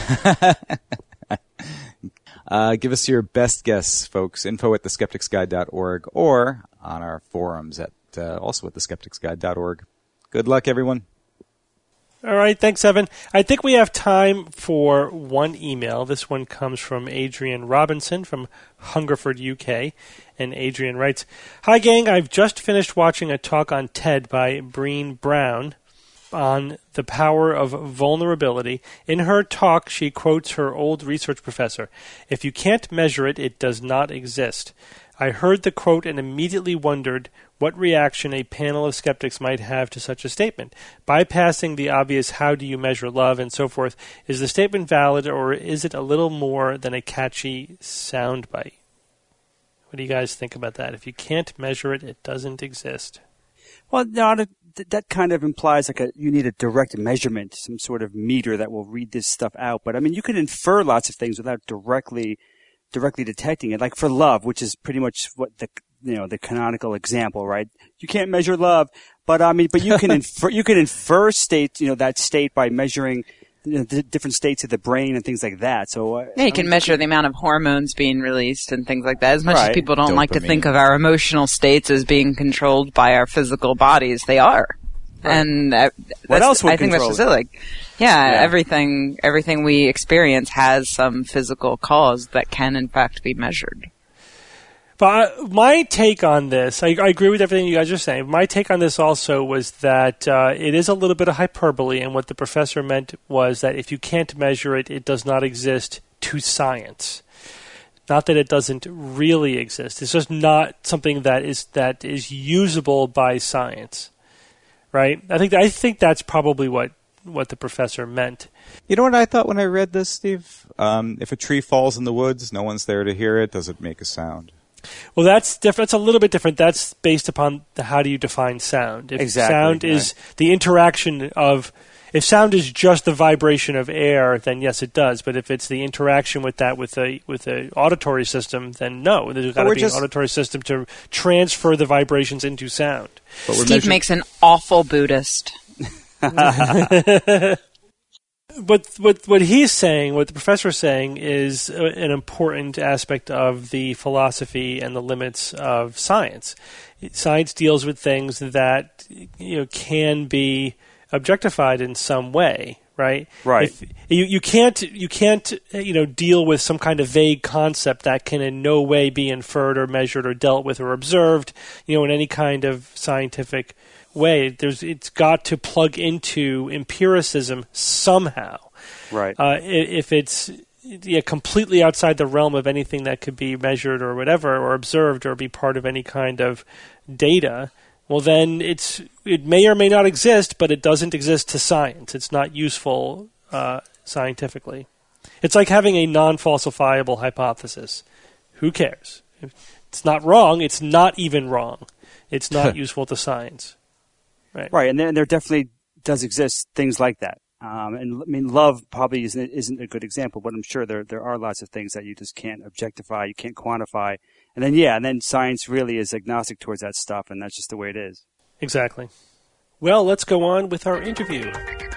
Give us your best guess, folks. info@theskepticsguide.org or on our forums also at theskepticsguide.org. Good luck, everyone. All right. Thanks, Evan. I think we have time for one email. This one comes from Adrian Robinson from Hungerford, UK. And Adrian writes, "Hi, gang. I've just finished watching a talk on TED by Brené Brown on the power of vulnerability. In her talk, she quotes her old research professor, 'If you can't measure it, it does not exist.' I heard the quote and immediately wondered what reaction a panel of skeptics might have to such a statement. Bypassing the obvious how do you measure love and so forth, is the statement valid or is it a little more than a catchy soundbite? What do you guys think about that? If you can't measure it, it doesn't exist." Well, no, that kind of implies you need a direct measurement, some sort of meter that will read this stuff out. But I mean, you can infer lots of things without directly detecting it. Like for love, which is pretty much what the canonical example, right? You can't measure love, but you can infer state, that state by measuring the different states of the brain and things like that. So yeah, you can measure the amount of hormones being released and things like that. As much as people don't like to think of our emotional states as being controlled by our physical bodies, they are. Right. And what else would I think that's just it. Everything we experience has some physical cause that can in fact be measured. But my take on this, I agree with everything you guys are saying. My take on this also was that it is a little bit of hyperbole, and what the professor meant was that if you can't measure it, it does not exist to science. Not that it doesn't really exist. It's just not something that is usable by science, right? I think that's probably what the professor meant. You know what I thought when I read this, Steve? If a tree falls in the woods, no one's there to hear it. Does it make a sound? Well, that's different. It's a little bit different. That's based upon how do you define sound. If sound is the interaction of, if sound is just the vibration of air, then yes, it does. But if it's the interaction with that with a auditory system, then no. There's got to be an auditory system to transfer the vibrations into sound. Steve makes an awful Buddhist. But what he's saying, what the professor is saying, is an important aspect of the philosophy and the limits of science. Science deals with things that can be objectified in some way, right? Right. If you can't deal with some kind of vague concept that can in no way be inferred or measured or dealt with or observed, in any kind of scientific way. It's got to plug into empiricism somehow. Right. If it's completely outside the realm of anything that could be measured or whatever, or observed, or be part of any kind of data, well, then it may or may not exist, but it doesn't exist to science. It's not useful scientifically. It's like having a non-falsifiable hypothesis. Who cares? It's not wrong. It's not even wrong. it's not useful to science. Right, and there definitely does exist things like that. And I mean, love probably isn't a good example, but I'm sure there are lots of things that you just can't objectify, you can't quantify. And then science really is agnostic towards that stuff, and that's just the way it is. Exactly. Well, let's go on with our interview.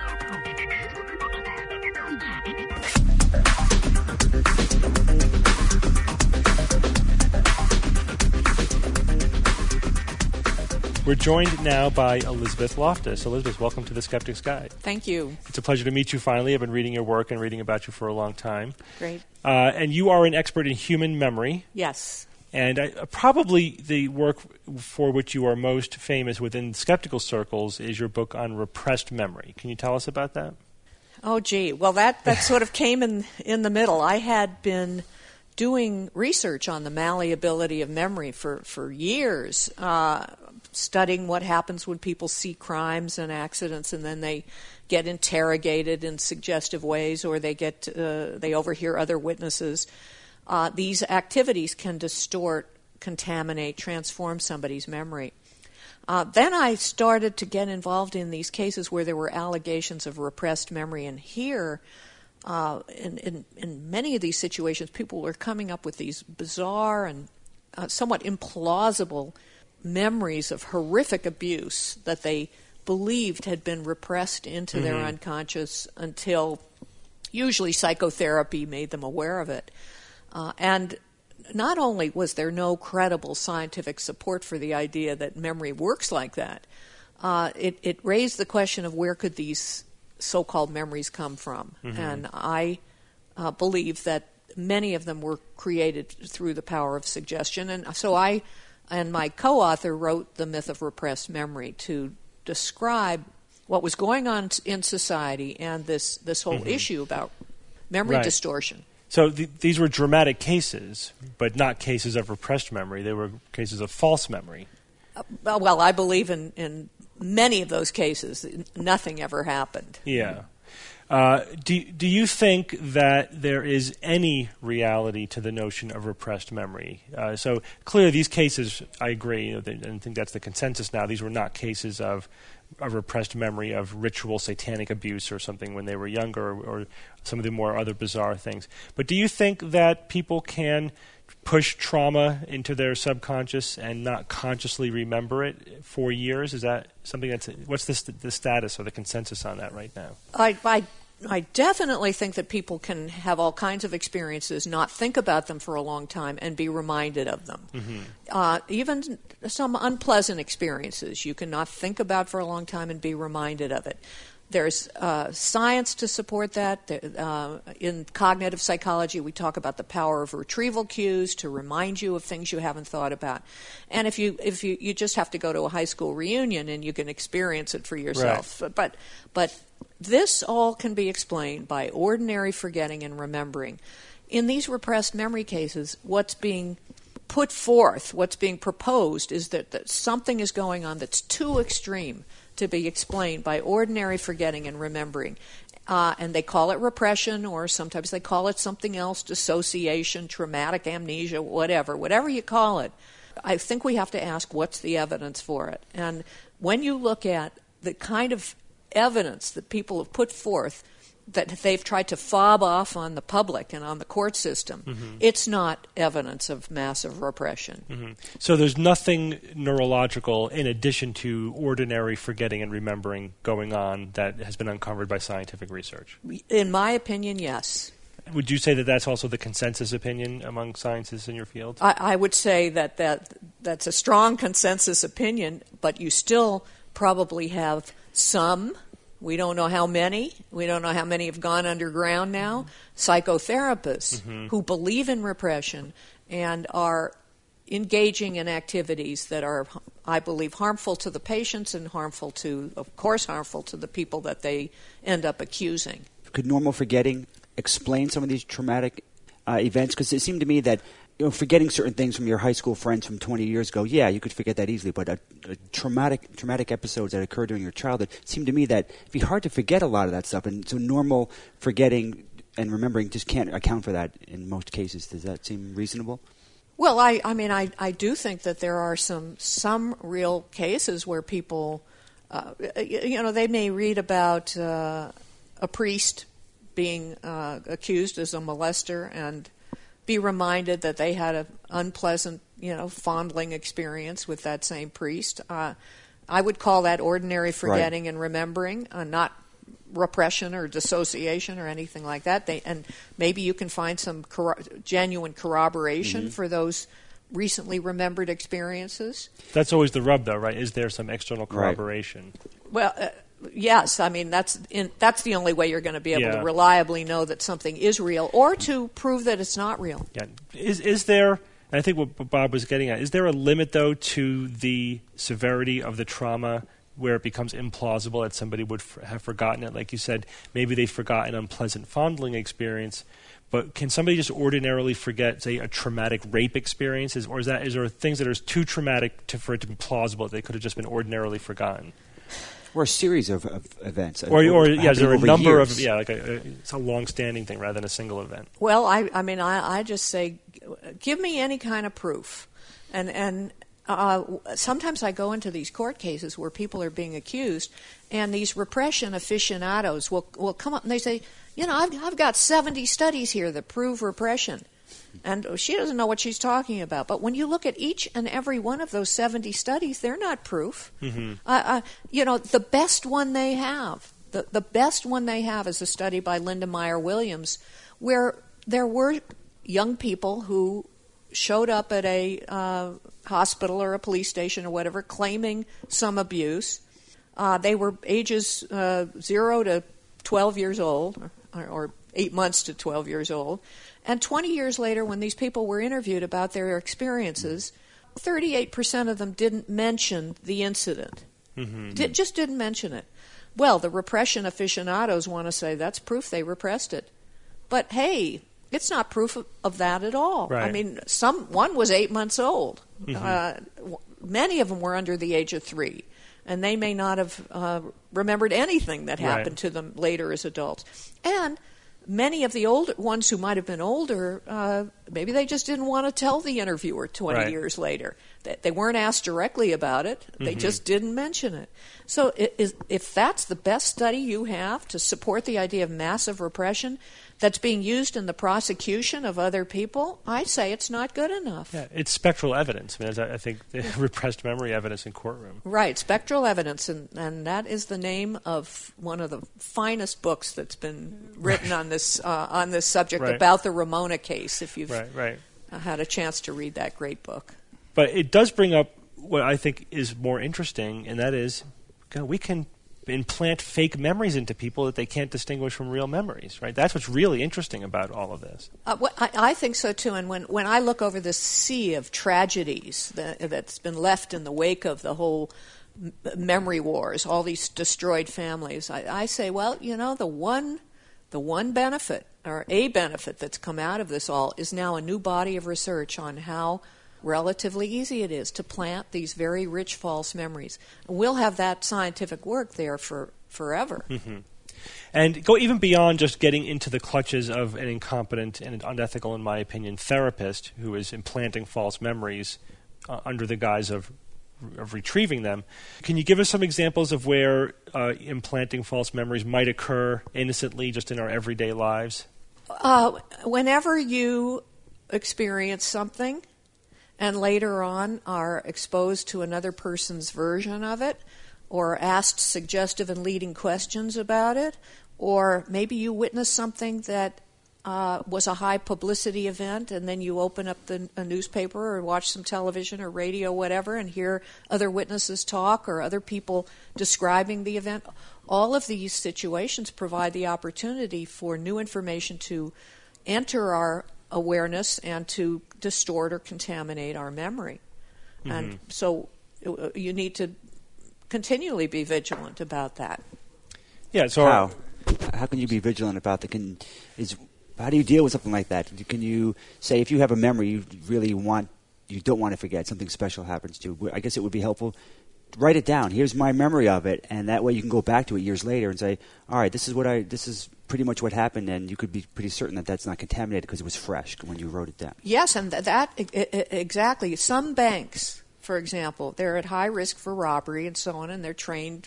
We're joined now by Elizabeth Loftus. Elizabeth, welcome to The Skeptic's Guide. Thank you. It's a pleasure to meet you finally. I've been reading your work and reading about you for a long time. Great. And you are an expert in human memory. Yes. And probably the work for which you are most famous within skeptical circles is your book on repressed memory. Can you tell us about that? Oh, gee. Well, that sort of came in the middle. I had been doing research on the malleability of memory for years, studying what happens when people see crimes and accidents and then they get interrogated in suggestive ways, or they overhear other witnesses. These activities can distort, contaminate, transform somebody's memory. Then I started to get involved in these cases where there were allegations of repressed memory, and here, in many of these situations, people were coming up with these bizarre and somewhat implausible memories of horrific abuse that they believed had been repressed into their unconscious until usually psychotherapy made them aware of it. And not only was there no credible scientific support for the idea that memory works like that, it raised the question of where could these so-called memories come from. And I believe that many of them were created through the power of suggestion. And so I and my co-author wrote The Myth of Repressed Memory to describe what was going on in society and this whole issue about memory distortion. So these were dramatic cases, but not cases of repressed memory. They were cases of false memory. Well, I believe in many of those cases, nothing ever happened. Yeah. Do you think that there is any reality to the notion of repressed memory? So clearly these cases, I agree, and I think that's the consensus now, these were not cases of repressed memory of ritual satanic abuse or something when they were younger, or some of the more other bizarre things. But do you think that people can push trauma into their subconscious and not consciously remember it for years? Is that something what's the status or the consensus on that right now? I definitely think that people can have all kinds of experiences, not think about them for a long time, and be reminded of them. Even some unpleasant experiences you can not think about for a long time and be reminded of it. There's science to support that. In cognitive psychology, we talk about the power of retrieval cues to remind you of things you haven't thought about. And if you just have to go to a high school reunion and you can experience it for yourself. Right. But this all can be explained by ordinary forgetting and remembering. In these repressed memory cases, what's being put forth, what's being proposed, is that something is going on that's too extreme to be explained by ordinary forgetting and remembering. And they call it repression, or sometimes they call it something else, dissociation, traumatic amnesia, whatever you call it. I think we have to ask, what's the evidence for it? And when you look at the kind of evidence that people have put forth that they've tried to fob off on the public and on the court system, it's not evidence of massive repression. So there's nothing neurological in addition to ordinary forgetting and remembering going on that has been uncovered by scientific research? In my opinion, yes. Would you say that that's also the consensus opinion among scientists in your field? I would say that's a strong consensus opinion, but you still probably have some. We don't know how many. We don't know how many have gone underground now. Psychotherapists who believe in repression and are engaging in activities that are, I believe, harmful to the patients and harmful to the people that they end up accusing. Could normal forgetting explain some of these traumatic events? Because it seemed to me that forgetting certain things from your high school friends from 20 years ago, yeah, you could forget that easily. But traumatic episodes that occurred during your childhood seemed to me that it'd be hard to forget a lot of that stuff. And so normal forgetting and remembering just can't account for that in most cases. Does that seem reasonable? Well, I mean, I do think that there are some real cases where people, they may read about a priest being accused as a molester and be reminded that they had an unpleasant, fondling experience with that same priest. I would call that ordinary forgetting and remembering, not repression or dissociation or anything like that. And maybe you can find some genuine corroboration for those recently remembered experiences. That's always the rub, though, right? Is there some external corroboration? Right. Well, yes. I mean, that's the only way you're going to be able to reliably know that something is real, or to prove that it's not real. Yeah. Is there? I think what Bob was getting at, is there a limit, though, to the severity of the trauma where it becomes implausible that somebody would have forgotten it? Like you said, maybe they forgot an unpleasant fondling experience, but can somebody just ordinarily forget, say, a traumatic rape experience? Or is there things that are too traumatic for it to be plausible that they could have just been ordinarily forgotten? Or a series of events. Is there a number of, it's a long-standing thing rather than a single event? Well, I just say, give me any kind of proof. And sometimes I go into these court cases where people are being accused, and these repression aficionados will come up and they say, I've got 70 studies here that prove repression. And she doesn't know what she's talking about. But when you look at each and every one of those 70 studies, they're not proof. Mm-hmm. The best one they have, the best one they have is a study by Linda Meyer Williams, where there were young people who showed up at a hospital or a police station or whatever claiming some abuse. They were ages 0 to 12 years old, or 8 months to 12 years old. And 20 years later, when these people were interviewed about their experiences, 38% of them didn't mention the incident. Mm-hmm. Just didn't mention it. Well, the repression aficionados want to say that's proof they repressed it. But hey, it's not proof of that at all. Right. I mean, one was 8 months old. Mm-hmm. Many of them were under the age of 3. And they may not have remembered anything that happened to them later as adults. And many of the older ones who might have been older, maybe they just didn't want to tell the interviewer 20 years later. They weren't asked directly about it. They just didn't mention it. So if that's the best study you have to support the idea of massive repression that's being used in the prosecution of other people, I say it's not good enough. Yeah, it's spectral evidence. I mean, I think repressed memory evidence in courtroom. Right, spectral evidence, and that is the name of one of the finest books that's been written on this subject about the Ramona case. If you've had a chance to read that great book, but it does bring up what I think is more interesting, and that is, we can implant fake memories into people that they can't distinguish from real memories, right? That's what's really interesting about all of this. I think so, too. And when I look over this sea of tragedies that's been left in the wake of the whole memory wars, all these destroyed families, I say, well, the one benefit, or a benefit that's come out of this all, is now a new body of research on how relatively easy it is to plant these very rich false memories. We'll have that scientific work there for forever. Mm-hmm. And go even beyond just getting into the clutches of an incompetent and unethical, in my opinion, therapist who is implanting false memories under the guise of retrieving them. Can you give us some examples of where implanting false memories might occur innocently just in our everyday lives? Whenever you experience something and later on are exposed to another person's version of it, or asked suggestive and leading questions about it, or maybe you witnessed something that was a high publicity event, and then you open up a newspaper or watch some television or radio, whatever, and hear other witnesses talk or other people describing the event. All of these situations provide the opportunity for new information to enter our awareness and to distort or contaminate our memory. Mm-hmm. And so you need to continually be vigilant about that. Yeah. So how can you be vigilant about that? How do you deal with something like that? Can you say, if you have a memory you don't want to forget, something special happens to you, I guess it would be helpful write it down. Here's my memory of it, and that way you can go back to it years later and say, all right, this is pretty much what happened, and you could be pretty certain that that's not contaminated because it was fresh when you wrote it down. Yes, and exactly. Some banks, for example, they're at high risk for robbery and so on, and they're trained,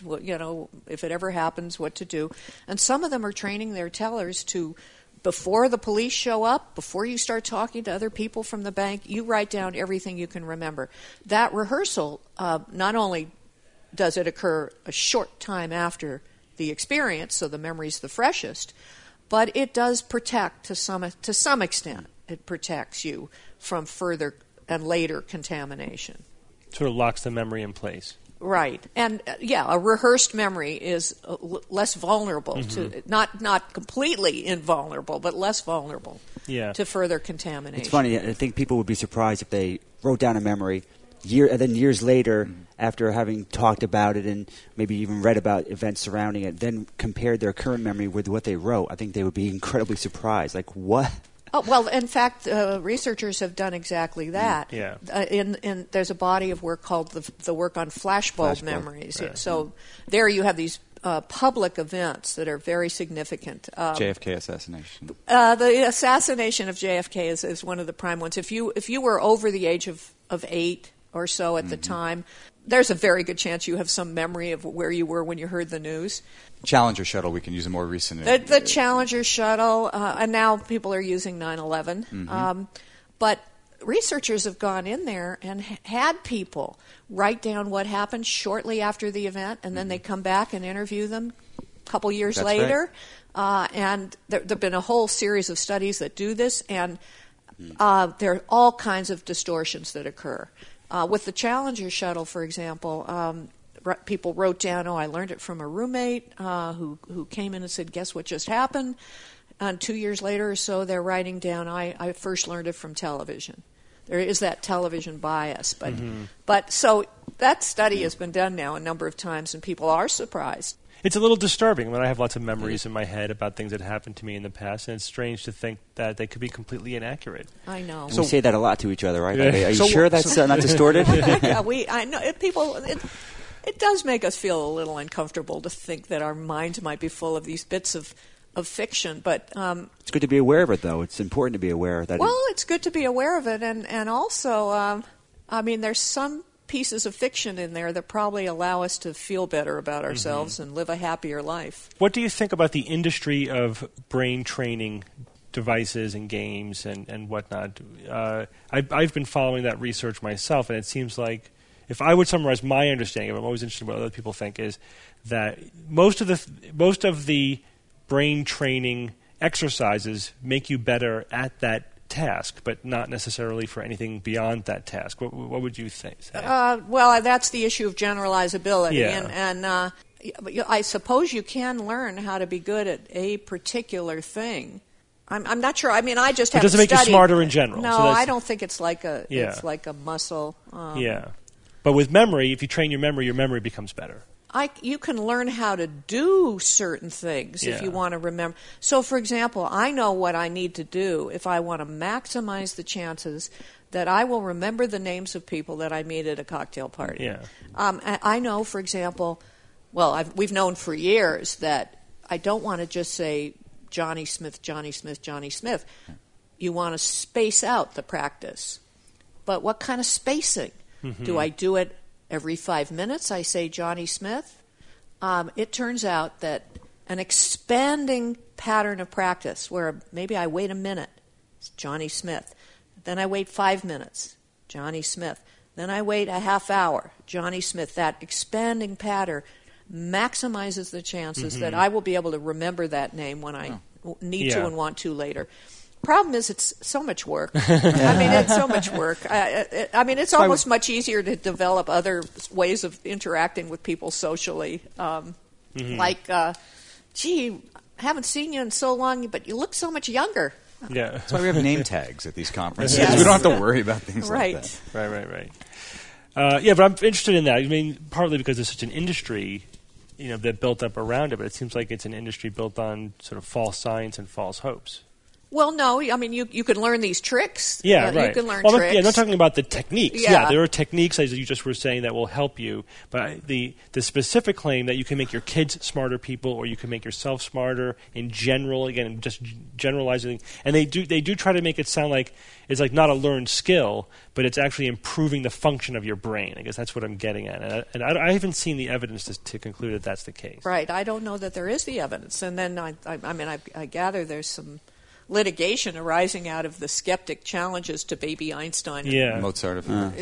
if it ever happens, what to do. And some of them are training their tellers to, before the police show up, before you start talking to other people from the bank, you write down everything you can remember. That rehearsal, not only does it occur a short time after the experience, so the memory's the freshest, but it does protect to some extent. It protects you from further and later contamination. Sort of locks the memory in place. Right. And, a rehearsed memory is less vulnerable to, not completely invulnerable, but less vulnerable to further contamination. It's funny. I think people would be surprised if they wrote down a memory and then years later, after having talked about it and maybe even read about events surrounding it, then compared their current memory with what they wrote. I think they would be incredibly surprised. Like, what? Oh, well, in fact, researchers have done exactly that. Yeah. There's a body of work called the work on flashbulb memories. Right. So there you have these public events that are very significant. JFK assassination. The assassination of JFK is one of the prime ones. If you were over the age of 8 or so at the time, there's a very good chance you have some memory of where you were when you heard the news. Challenger shuttle, we can use a more recent... The Challenger shuttle, and now people are using 9/11. But researchers have gone in there and had people write down what happened shortly after the event, and then they come back and interview them a couple years later. Right. And there have been a whole series of studies that do this, and there are all kinds of distortions that occur. With the Challenger shuttle, for example, people wrote down, I learned it from a roommate who came in and said, guess what just happened? And 2 years later or so, they're writing down, I first learned it from television. There is that television bias. But so that study has been done now a number of times, and people are surprised. It's a little disturbing when I have lots of memories in my head about things that happened to me in the past, and it's strange to think that they could be completely inaccurate. I know. So we say that a lot to each other, right? Are you sure that's not distorted? Yeah, I know. It does make us feel a little uncomfortable to think that our minds might be full of these bits of fiction, but it's good to be aware of it, though. It's important to be aware that. Well, it's good to be aware of it, and also, there's some pieces of fiction in there that probably allow us to feel better about ourselves and live a happier life. What do you think about the industry of brain training devices and games and whatnot? I've been following that research myself, and it seems like, if I would summarize my understanding of it, I'm always interested in what other people think, is that most of the brain training exercises make you better at that task, but not necessarily for anything beyond that task. What would you say? Well, that's the issue of generalizability. Yeah. And I suppose you can learn how to be good at a particular thing. I'm not sure. I mean, I just haven't It doesn't make studied. You smarter in general. No, so I don't think it's like a muscle. But with memory, if you train your memory becomes better. You can learn how to do certain things if you want to remember. So, for example, I know what I need to do if I want to maximize the chances that I will remember the names of people that I meet at a cocktail party. Yeah. I know, for example, we've known for years that I don't want to just say Johnny Smith, Johnny Smith, Johnny Smith. You want to space out the practice. But what kind of spacing? Do I do it every 5 minutes? I say Johnny Smith. It turns out that an expanding pattern of practice where maybe I wait a minute, it's Johnny Smith. Then I wait 5 minutes, Johnny Smith. Then I wait a half hour, Johnny Smith. That expanding pattern maximizes the chances that I will be able to remember that name when I need to and want to later. Problem is, it's so much work. It's so much work. It's almost much easier to develop other ways of interacting with people socially. Like, gee, I haven't seen you in so long, but you look so much younger. Yeah. That's why we have name tags at these conferences. Yes. We don't have to worry about things like that. Right. But I'm interested in that. I mean, partly because there's such an industry, that built up around it, but it seems like it's an industry built on sort of false science and false hopes. Well, no, I mean, you can learn these tricks. Yeah, right. You can learn well, tricks. I'm not talking about the techniques. Yeah. There are techniques, as you just were saying, that will help you. But the specific claim that you can make your kids smarter people, or you can make yourself smarter in general, again, just generalizing. And they do try to make it sound like it's like not a learned skill, but it's actually improving the function of your brain. I guess that's what I'm getting at. And I haven't seen the evidence to conclude that that's the case. Right. I don't know that there is the evidence. And then I gather there's some litigation arising out of the skeptic challenges to baby Einstein. Yeah. Mozart effect.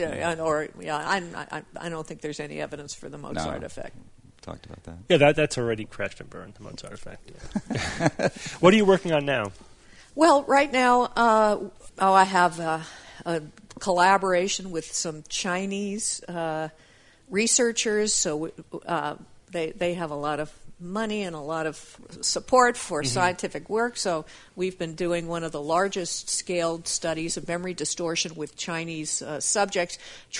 I don't think there's any evidence for the Mozart effect. Talked about that. Yeah, that's already crashed and burned, the Mozart effect. Yeah. What are you working on now? Well, right now, I have a collaboration with some Chinese researchers. So they have a lot of money and a lot of support for scientific work. So we've been doing one of the largest scaled studies of memory distortion with Chinese subjects.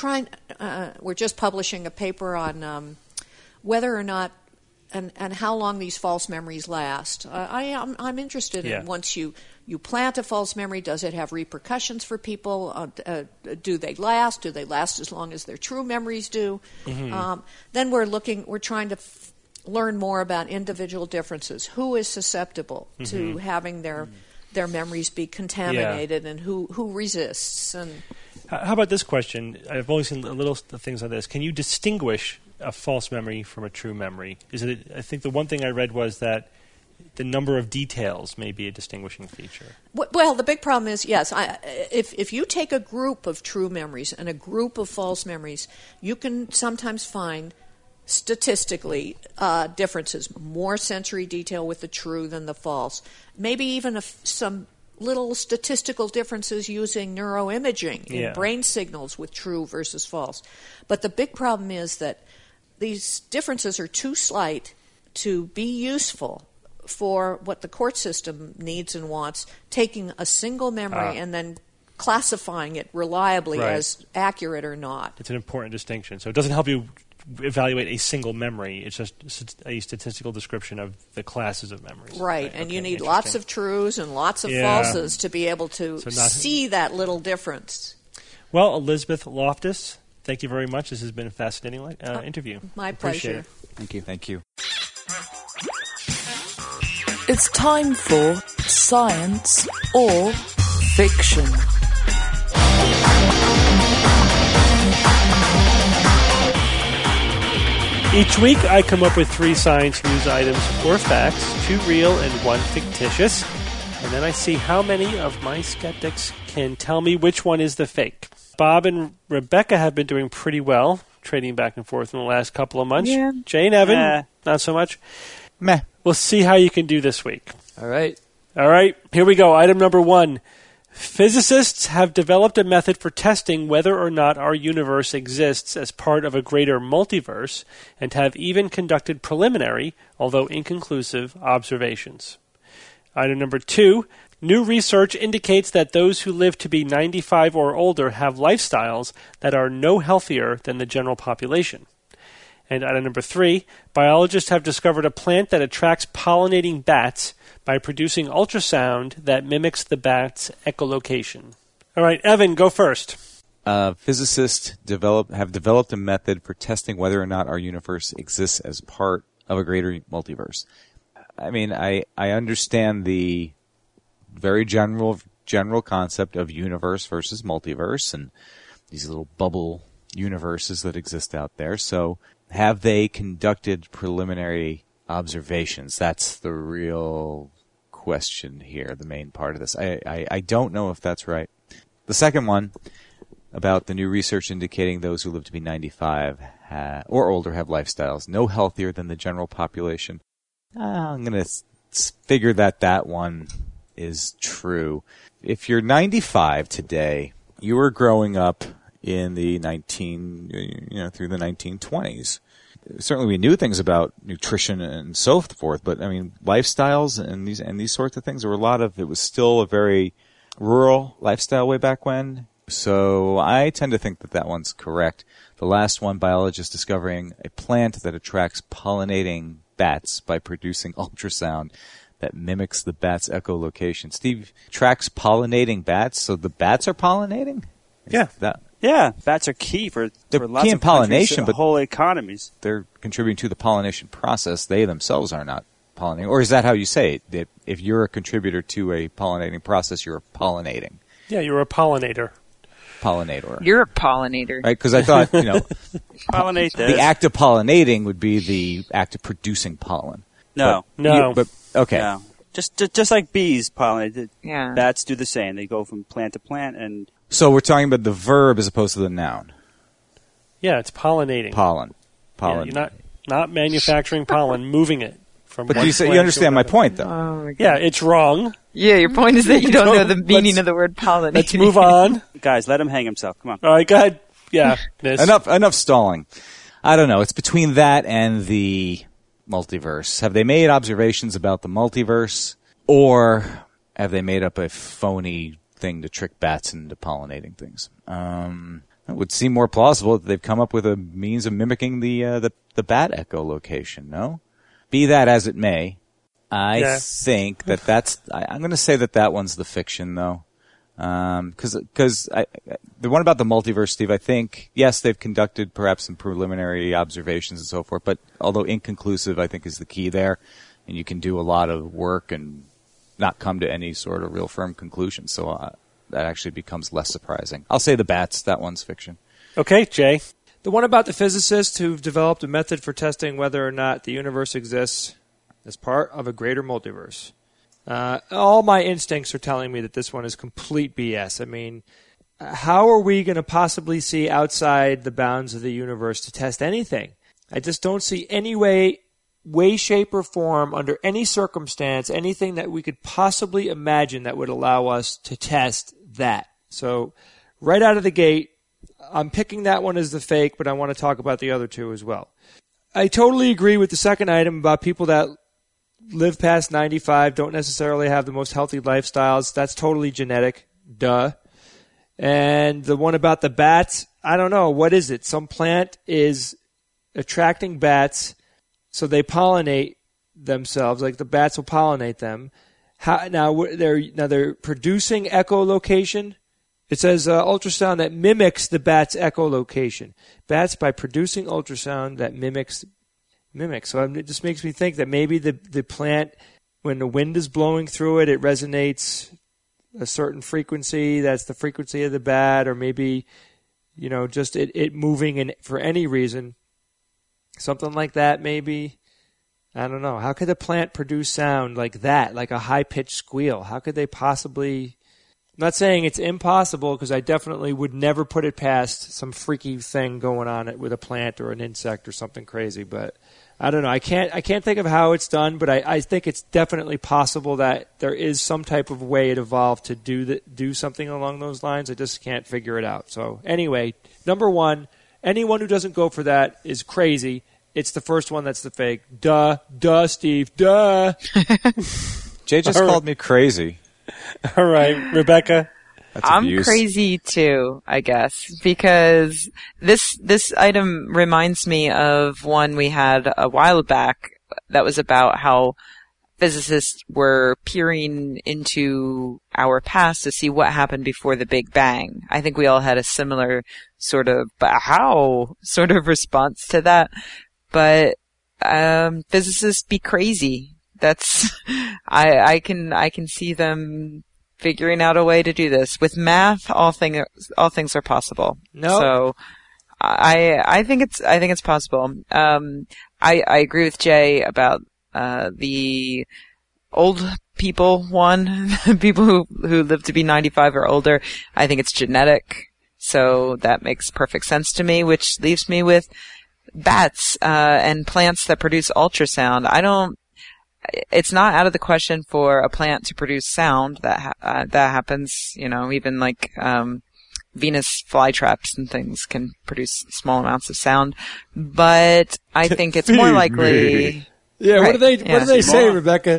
We're just publishing a paper on whether or not and how long these false memories last. I'm interested in once you plant a false memory, does it have repercussions for people? Do they last? Do they last as long as their true memories do? Then we're trying to learn more about individual differences. Who is susceptible to having their memories be contaminated, and who resists? And how about this question? I've only seen little things on this. Can you distinguish a false memory from a true memory? I think the one thing I read was that the number of details may be a distinguishing feature. Well, the big problem is, yes, if you take a group of true memories and a group of false memories, you can sometimes find statistically differences, more sensory detail with the true than the false, maybe even some little statistical differences using neuroimaging in brain signals with true versus false. But the big problem is that these differences are too slight to be useful for what the court system needs and wants, taking a single memory and then classifying it reliably as accurate or not. It's an important distinction. So it doesn't help you evaluate a single memory. It's just a statistical description of the classes of memories. Right, and you need lots of trues and lots of falses to be able to see that little difference. Well, Elizabeth Loftus, thank you very much. This has been a fascinating interview. My pleasure. Thank you. Thank you. It's time for Science or Fiction. Each week I come up with 3 science news items or facts, 2 real and 1 fictitious, and then I see how many of my skeptics can tell me which one is the fake. Bob and Rebecca have been doing pretty well, trading back and forth in the last couple of months. Yeah. Jane, Evan, not so much. Meh. We'll see how you can do this week. All right. All right, here we go. Item number 1. Physicists have developed a method for testing whether or not our universe exists as part of a greater multiverse, and have even conducted preliminary, although inconclusive, observations. Item number 2. New research indicates that those who live to be 95 or older have lifestyles that are no healthier than the general population. And item number 3, biologists have discovered a plant that attracts pollinating bats by producing ultrasound that mimics the bat's echolocation. All right, Evan, go first. Physicists have developed a method for testing whether or not our universe exists as part of a greater multiverse. I mean, I understand the very general concept of universe versus multiverse and these little bubble universes that exist out there. So have they conducted preliminary observations? That's the real question here, the main part of this. I don't know if that's right. The second one, about the new research indicating those who live to be 95 or older have lifestyles no healthier than the general population. I'm going to figure that one is true. If you're 95 today, you were growing up in the through the 1920s. Certainly we knew things about nutrition and so forth, but I mean, lifestyles and these sorts of things, it was still a very rural lifestyle way back when. So I tend to think that one's correct. The last one, biologists discovering a plant that attracts pollinating bats by producing ultrasound that mimics the bat's echolocation. Steve tracks pollinating bats, so the bats are pollinating? Yeah. Yeah, bats are key for lots key in of pollination, countries, but whole economies. They're contributing to the pollination process. They themselves are not pollinating. Or is that how you say it? That if you're a contributor to a pollinating process, you're pollinating? Yeah, you're a pollinator. Pollinator. You're a pollinator. Right, because I thought, Pollinate this. the act of pollinating would be the act of producing pollen. No. But okay. No. Just like bees pollinate. Yeah. Bats do the same. They go from plant to plant and... So we're talking about the verb as opposed to the noun. Yeah, it's pollinating. Pollen. Yeah, you're not manufacturing pollen, moving it from. But one you plant understand to my another. point, though. Oh my God. Yeah, it's wrong. Yeah, your point is that you don't know the meaning Let's- of the word pollinating. Let's move on. Guys, let him hang himself. Come on. All right, go ahead. Yeah, miss. Enough stalling. I don't know. It's between that and the multiverse. Have they made observations about the multiverse, or have they made up a phony thing to trick bats into pollinating things? It would seem more plausible that they've come up with a means of mimicking the bat echolocation. No, be that as it may, I think that's. I'm going to say that one's the fiction, though. Because the one about the multiverse, Steve, I think, yes, they've conducted perhaps some preliminary observations and so forth, but although inconclusive, I think is the key there, and you can do a lot of work and not come to any sort of real firm conclusion, so that actually becomes less surprising. I'll say the bats, that one's fiction. Okay, Jay. The one about the physicists who've developed a method for testing whether or not the universe exists as part of a greater multiverse. All my instincts are telling me that this one is complete BS. I mean, how are we going to possibly see outside the bounds of the universe to test anything? I just don't see any way, shape, or form, under any circumstance, anything that we could possibly imagine that would allow us to test that. So, right out of the gate, I'm picking that one as the fake, but I want to talk about the other two as well. I totally agree with the second item about people that live past 95, don't necessarily have the most healthy lifestyles. That's totally genetic. Duh. And the one about the bats, I don't know. What is it? Some plant is attracting bats so they pollinate themselves, like the bats will pollinate them. Now they're producing echolocation. It says ultrasound that mimics the bat's echolocation. Bats by producing ultrasound that mimics. So it just makes me think that maybe the plant, when the wind is blowing through it, it resonates a certain frequency. That's the frequency of the bat, or maybe, just it moving in for any reason. Something like that, maybe. I don't know. How could the plant produce sound like that, like a high-pitched squeal? How could they possibly... I'm not saying it's impossible, because I definitely would never put it past some freaky thing going on with a plant or an insect or something crazy, but... I don't know. I can't think of how it's done, but I think it's definitely possible that there is some type of way it evolved to do something along those lines. I just can't figure it out. So anyway, number one, anyone who doesn't go for that is crazy. It's the first one that's the fake. Duh, Steve, duh. Jay just called me crazy. All right, Rebecca. I'm crazy too, I guess, because this item reminds me of one we had a while back that was about how physicists were peering into our past to see what happened before the Big Bang. I think we all had a similar sort of response to that. But physicists be crazy. That's I can see them figuring out a way to do this with math. All things are possible. No. So I think it's possible. I agree with Jay about the old people one, people who live to be 95 or older. I think it's genetic, so that makes perfect sense to me. Which leaves me with bats and plants that produce ultrasound. It's not out of the question for a plant to produce sound. That happens, even like Venus flytraps and things can produce small amounts of sound. But I think it's more likely. Yeah, right, what do they say, Rebecca?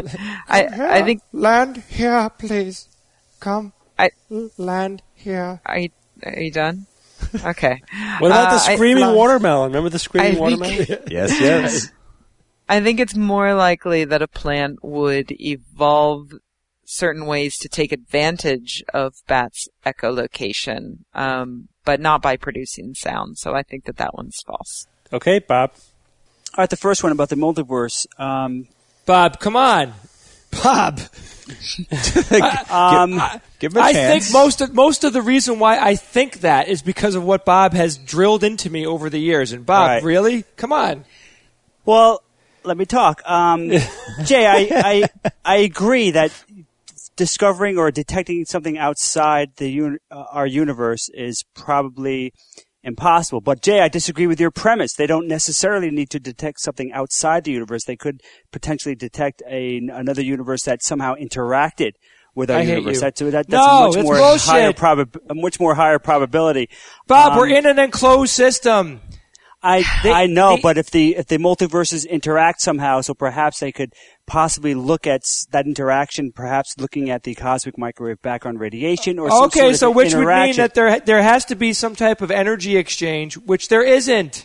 I think land here, please. Come. Land here. Are you done? Okay. What about the screaming watermelon? Remember the screaming watermelon? Yes. I think it's more likely that a plant would evolve certain ways to take advantage of bats' echolocation, but not by producing sound. So I think that one's false. Okay, Bob. All right, the first one about the multiverse. Bob, come on. Bob. Give him a chance. I think most of the reason why I think that is because of what Bob has drilled into me over the years. And Bob, Right. really? Come on. Well, let me talk. Jay, I agree that discovering or detecting something outside our universe is probably impossible. But Jay, I disagree with your premise. They don't necessarily need to detect something outside the universe. They could potentially detect another universe that somehow interacted with our I hate universe. you. That's No, a much it's more bullshit. a much more higher probability. Bob, we're in an enclosed system. I know, but if the multiverses interact somehow, so perhaps they could possibly look at that interaction, perhaps looking at the cosmic microwave background radiation, or some Okay, sort of so which would mean interaction. that there has to be some type of energy exchange, which there isn't.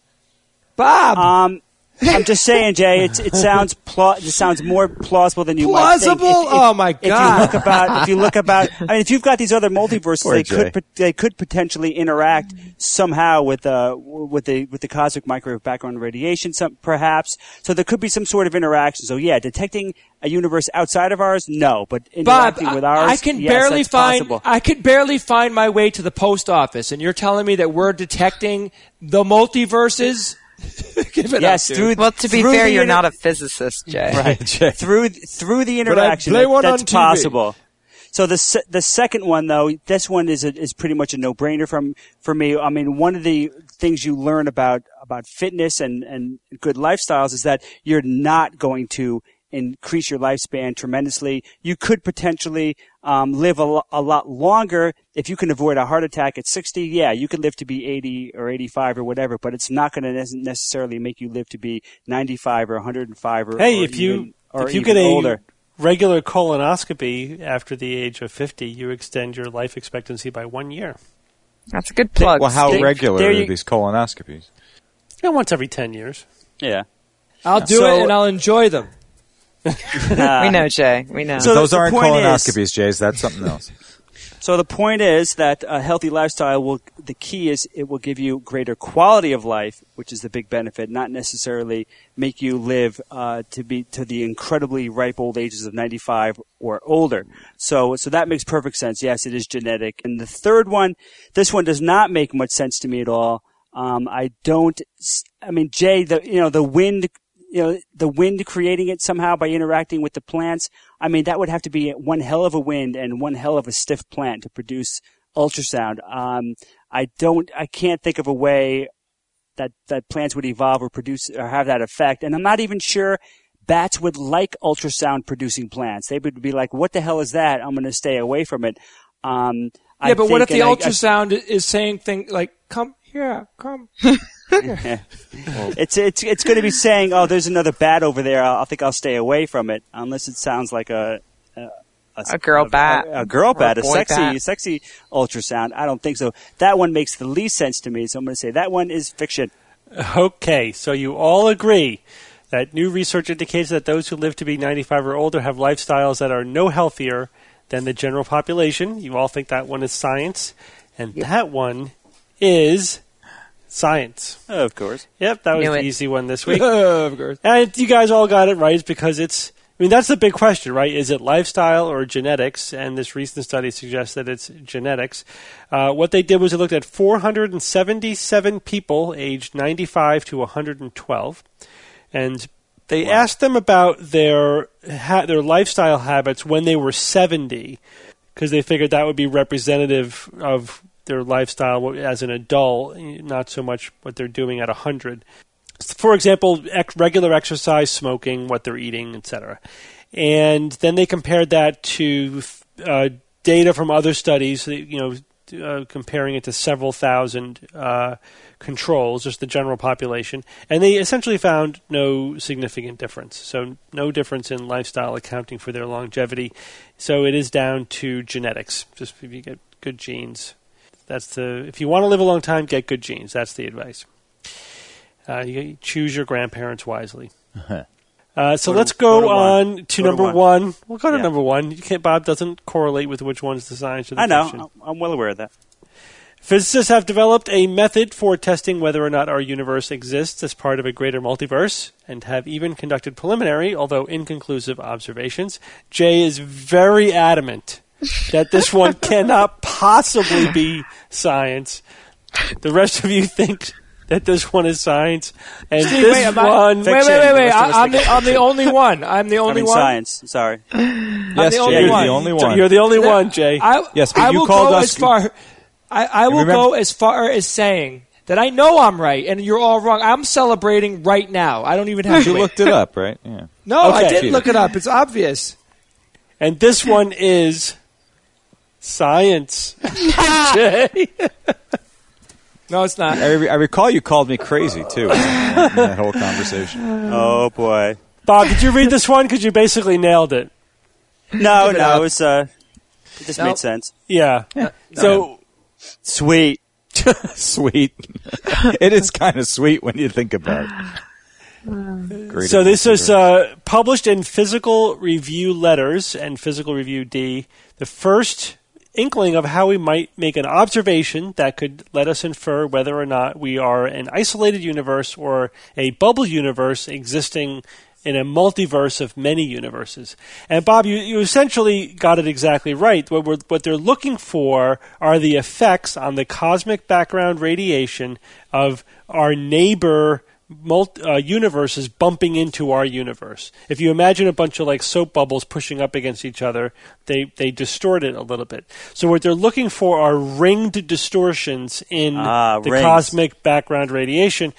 Bob. I'm just saying, Jay. It sounds more plausible than you Plausible? might think. Oh my God! If you look about, I mean, if you've got these other multiverses, Poor they could potentially interact somehow with the cosmic microwave background radiation, perhaps. So there could be some sort of interaction. So yeah, detecting a universe outside of ours, no, but interacting Bob, with ours, I can yes, barely that's find. possible. I could barely find my way to the post office, and you're telling me that we're detecting the multiverses. Give it Yes, up, dude. Well, to be through fair, the you're inter- not a physicist, Jay. Right. through the interaction, play one that's on TV. possible. So the second one, though, this one is pretty much a no-brainer for me. I mean, one of the things you learn about fitness and good lifestyles is that you're not going to increase your lifespan tremendously. You could potentially live a lot longer if you can avoid a heart attack at 60. Yeah, you can live to be 80 or 85 or whatever, but it's not going to necessarily make you live to be 95 or 105 or Hey, or if you even, or if you even get a older. regular colonoscopy after the age of 50, you extend your life expectancy by 1 year. That's a good plug. Well, how Steve. regular are these colonoscopies? Yeah, once every 10 years. Yeah. I'll do it, and I'll enjoy them. We know, Jay. We know. So Those the aren't point is- colonoscopies, Jays. That's something else. So the point is that a healthy lifestyle the key is it will give you greater quality of life, which is the big benefit, not necessarily make you live to the incredibly ripe old ages of 95 or older. So that makes perfect sense. Yes, it is genetic. And the third one, this one does not make much sense to me at all. Jay, the wind creating it somehow by interacting with the plants. I mean, that would have to be one hell of a wind and one hell of a stiff plant to produce ultrasound. I can't think of a way that plants would evolve or produce or have that effect. And I'm not even sure bats would like ultrasound producing plants. They would be like, what the hell is that? I'm going to stay away from it. Yeah, but what if the ultrasound is saying things like, come here, come. It's going to be saying, oh, there's another bat over there. I think I'll stay away from it, unless it sounds like a girl bat. A girl bat, a boy bat. sexy ultrasound. I don't think so. That one makes the least sense to me, so I'm going to say that one is fiction. Okay, so you all agree that new research indicates that those who live to be 95 or older have lifestyles that are no healthier than the general population. You all think that one is science, and that one is science. Oh, of course. Yep, that was Knew the it. easy one this week. Of course. And you guys all got it right. It's because that's the big question, right? Is it lifestyle or genetics? And this recent study suggests that it's genetics. What they did was they looked at 477 people aged 95 to 112. And they asked them about their lifestyle habits when they were 70, because they figured that would be representative of their lifestyle as an adult, not so much what they're doing at 100. For example, regular exercise, smoking, what they're eating, etc. And then they compared that to data from other studies, comparing it to several thousand controls, just the general population, and they essentially found no significant difference. So no difference in lifestyle accounting for their longevity. So it is down to genetics. Just if you get good genes, if you want to live a long time, get good genes. That's the advice. You choose your grandparents wisely. So let's go on to number one. We'll go to Yeah. number one. You can't, Bob doesn't correlate with which one's the science or the I know. fiction. I'm well aware of that. Physicists have developed a method for testing whether or not our universe exists as part of a greater multiverse, and have even conducted preliminary, although inconclusive, observations. Jay is very adamant that this one cannot possibly be science. The rest of you think that this one is science, and Steve, this wait, one... wait. I'm the only one. I'm the only one. Science. I'm sorry. Yes, the Jay, only you're one. the only one. You're the only one, Jay. Yes, but I you will called go us- as far. I will remember- go as far as saying that I know I'm right and you're all wrong. I'm celebrating right now. I don't even have to You wait. looked it up, right? Yeah. No, I Okay. didn't look it up. It's obvious. And this one is science. Jay. No, it's not. I recall you called me crazy, too, in that whole conversation. Oh boy. Bob, did you read this one? Because you basically nailed it. No, it no. up. It was. It just Nope. made sense. Yeah. So, Sweet. Sweet. It is kind of sweet when you think about it. Great so this is multiverse. published in Physical Review Letters and Physical Review D, the first inkling of how we might make an observation that could let us infer whether or not we are an isolated universe or a bubble universe existing in a multiverse of many universes. And Bob, you essentially got it exactly right. What they're looking for are the effects on the cosmic background radiation of our neighbor universes bumping into our universe. If you imagine a bunch of like soap bubbles pushing up against each other, they distort it a little bit. So what they're looking for are ringed distortions in the rings. cosmic background radiation,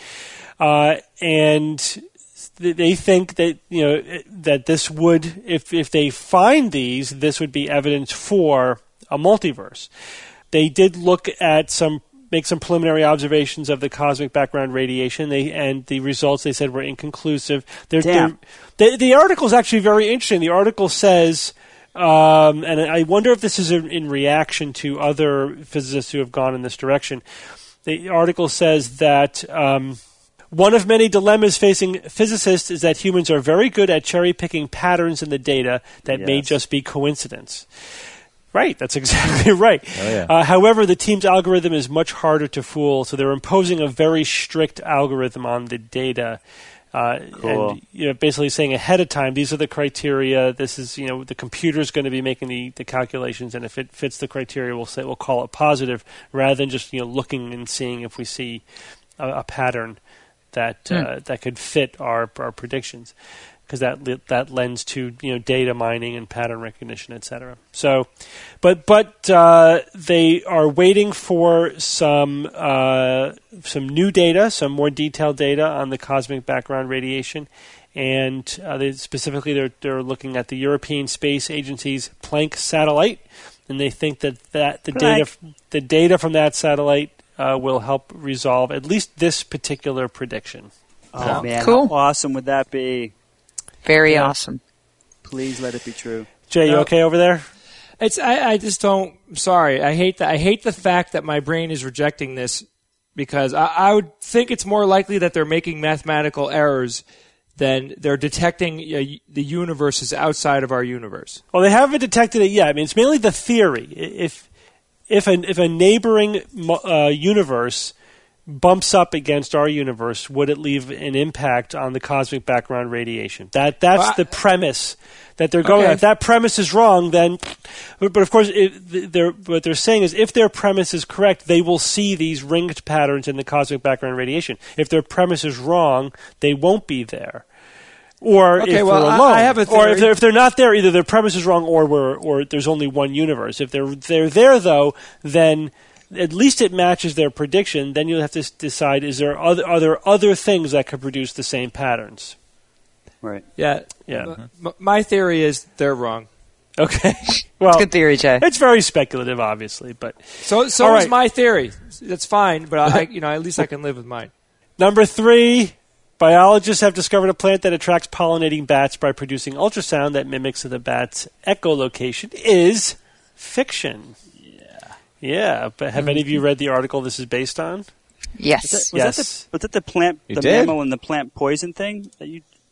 and they think that that this would, if they find these, this would be evidence for a multiverse. They did look at make some preliminary observations of the cosmic background radiation. And the results, they said, were inconclusive. The article is actually very interesting. The article says, and I wonder if this is in reaction to other physicists who have gone in this direction. The article says that one of many dilemmas facing physicists is that humans are very good at cherry-picking patterns in the data that may just be coincidence. Right, that's exactly right. Oh, yeah. However, the team's algorithm is much harder to fool, so they're imposing a very strict algorithm on the data. Cool. And basically saying ahead of time, these are the criteria. This is, the computer's going to be making the calculations, and if it fits the criteria, we'll call it positive, rather than just looking and seeing if we see a pattern that that could fit our predictions, because that lends to data mining and pattern recognition, etc. So, but they are waiting for some new data, some more detailed data on the cosmic background radiation, and they're looking at the European Space Agency's Planck satellite, and they think that the data from that satellite will help resolve at least this particular prediction. Oh man, Cool. how awesome would that be? Very awesome. Please let it be true. Jay, you okay over there? I just don't. I'm sorry. I hate the fact that my brain is rejecting this, because I would think it's more likely that they're making mathematical errors than they're detecting the universes outside of our universe. Well, they haven't detected it yet. I mean, it's mainly the theory. If a neighboring universe bumps up against our universe, would it leave an impact on the cosmic background radiation? That's the premise that they're going. Okay. If that premise is wrong, then, but of course, what they're saying is, if their premise is correct, they will see these ringed patterns in the cosmic background radiation. If their premise is wrong, they won't be there. Or if we're alone, I have a theory. or if they're not there, either their premise is wrong, or there's only one universe. If they're there though, then at least it matches their prediction. Then you'll have to decide: are there other things that could produce the same patterns? Right. Yeah. My theory is they're wrong. Okay. Well, Good theory, Jay. it's very speculative, obviously, but So All is right. my theory. That's fine, but at least I can live with mine. Number 3, biologists have discovered a plant that attracts pollinating bats by producing ultrasound that mimics the bat's echolocation. Is fiction. Yeah. But have any of you read the article this is based on? Yes. Was that the plant, You the did? mammal and the plant poison thing that you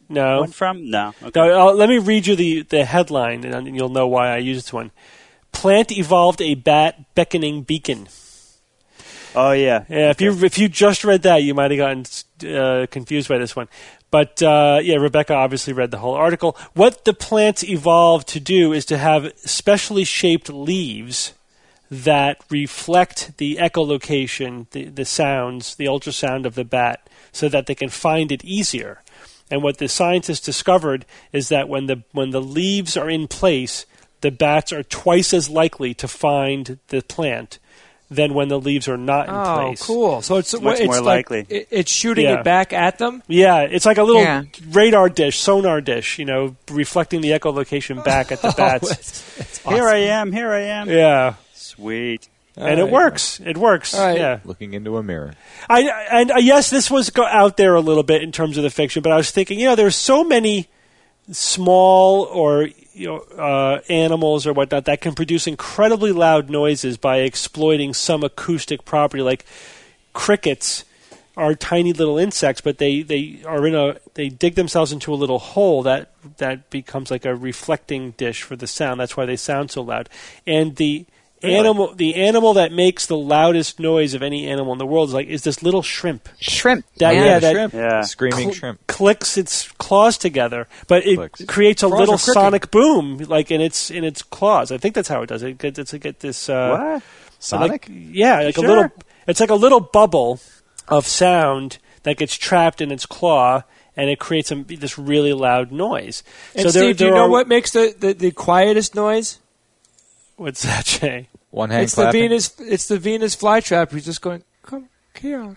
No. went from? No. Okay. No, let me read you the headline, and you'll know why I use this one. Plant evolved a bat beckoning beacon. Oh, yeah. Yeah, if you just read that, you might have gotten confused by this one. But, Rebecca obviously read the whole article. What the plants evolved to do is to have specially shaped leaves that reflect the echolocation, the sounds, the ultrasound of the bat, so that they can find it easier. And what the scientists discovered is that when the leaves are in place, the bats are twice as likely to find the plant than when the leaves are not in place. Oh, cool. So it's much more likely. It's shooting Yeah. it back at them? Yeah, it's like a little radar dish, sonar dish, reflecting the echolocation back at the bats. It's awesome. Here I am. Yeah. Sweet. And it works. It works. All right. Yeah. Looking into a mirror. Yes, this was out there a little bit in terms of the fiction, but I was thinking, there's so many small or animals or whatnot that can produce incredibly loud noises by exploiting some acoustic property. Like crickets are tiny little insects, but they dig themselves into a little hole that becomes like a reflecting dish for the sound. That's why they sound so loud. And the animal that makes the loudest noise of any animal in the world is this little shrimp. Shrimp. Shrimp. Yeah. Screaming shrimp. Clicks its claws together, but it Clicks. creates a Claws little are cricket. sonic boom, like in its claws. I think that's how it does it. It's get this What? Sonic? like Sure. a little. It's like a little bubble of sound that gets trapped in its claw, and it creates this really loud noise. And Steve, do you know what makes the quietest noise? What's that, Jay? One hand It's clapping. It's the Venus flytrap. He's just going, come here.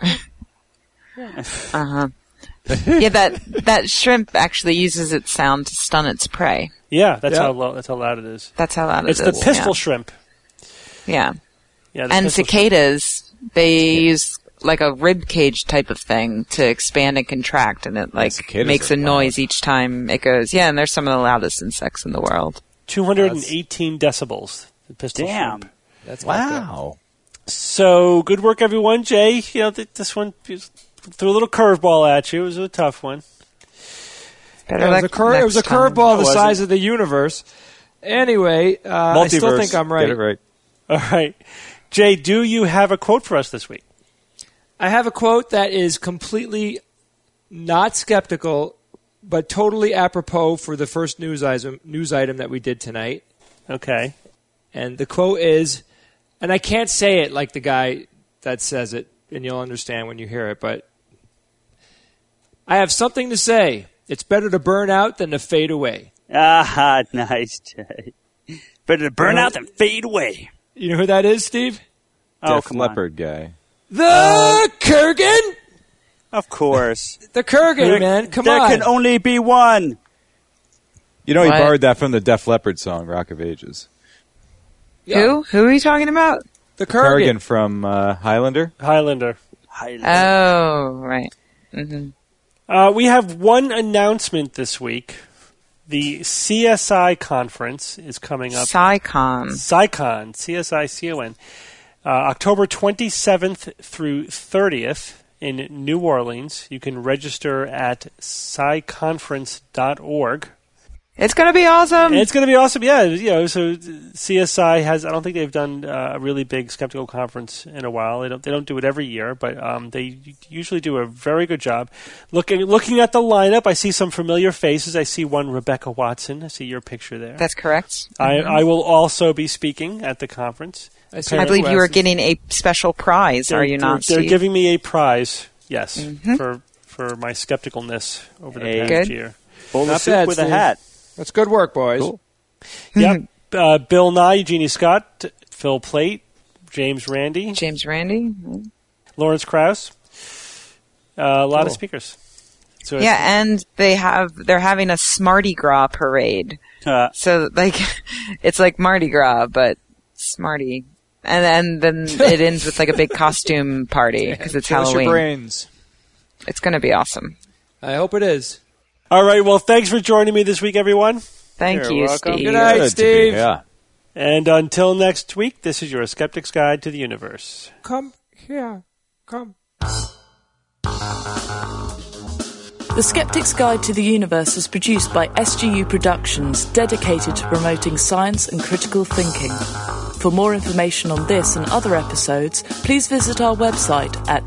Uh-huh. Yeah, that shrimp actually uses its sound to stun its prey. Yeah, that's Yeah. how loud it is. That's how loud it It's is. the pistol shrimp. Yeah. Yeah, the And pistol shrimp. cicadas, they use like a rib cage type of thing to expand and contract, and it cicadas makes are a noise each time it goes. Yeah, and they're some of the loudest insects in the world. 218 decibels. The pistol Damn. shrimp. That's Wow. So good work, everyone. Jay, this one threw a little curveball at you. It was a tough one. Better It was luck it was a next time. curveball the Was it? size of the universe. Anyway, I still Multiverse. think I'm right. Get it right. All right. Jay, do you have a quote for us this week? I have a quote that is completely not skeptical, but totally apropos for the first news item that we did tonight. Okay. And the quote is, and I can't say it like the guy that says it, and you'll understand when you hear it, but I have something to say. It's better to burn out than to fade away. Ah, nice, Jay. Better to burn out than fade away. You know who that is, Steve? Oh, Def come on. Leppard guy. The Kurgan? Of course. The Kurgan, man. Come there on. can only be one. You know, he What? borrowed that from the Def Leppard song, Rock of Ages. Yeah. Who are you talking about? The Kurgan. Kurgan from Highlander. Highlander. Oh, right. Mm-hmm. We have one announcement this week. The CSI conference is coming up. SciCon. CSICon, CSICON, October 27th through 30th in New Orleans. You can register at sciconference.org. It's going to be awesome. And it's going to be awesome, yeah. So CSI has, I don't think they've done a really big skeptical conference in a while. They don't do it every year, but they usually do a very good job. Looking at the lineup, I see some familiar faces. I see one Rebecca Watson. I see your picture there. That's correct. I will also be speaking at the conference. see I believe you are Wes. getting a special prize, are you not, They're Steve? giving me a prize, yes, for my skepticalness over the past Good. year. Bowl Not of soup bad, with a Steve. hat. That's good work, boys. Cool. Yep. Bill Nye, Eugenie Scott, Phil Plait, James Randi, James Randi. Lawrence Krauss. A lot of Cool. speakers. So Yeah, and they're having a Smarty Gras parade. So it's like Mardi Gras, but Smarty. And then it ends with like a big costume party because it's Show us your Halloween. brains. It's going to be awesome. I hope it is. All right. Well, thanks for joining me this week, everyone. Thank You're you, welcome. Steve. Good night, Good to be Steve. here. And until next week, this is your Skeptic's Guide to the Universe. Come here. Come. The Skeptic's Guide to the Universe is produced by SGU Productions, dedicated to promoting science and critical thinking. For more information on this and other episodes, please visit our website at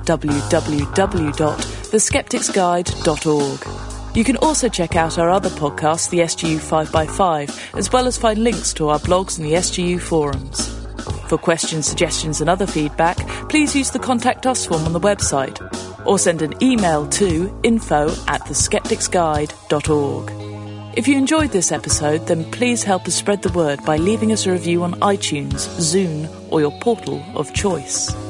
www.theskepticsguide.org. You can also check out our other podcast, the SGU 5x5, as well as find links to our blogs and the SGU forums. For questions, suggestions and other feedback, please use the Contact Us form on the website, or send an email to info@theskepticsguide.org. If you enjoyed this episode, then please help us spread the word by leaving us a review on iTunes, Zune, or your portal of choice.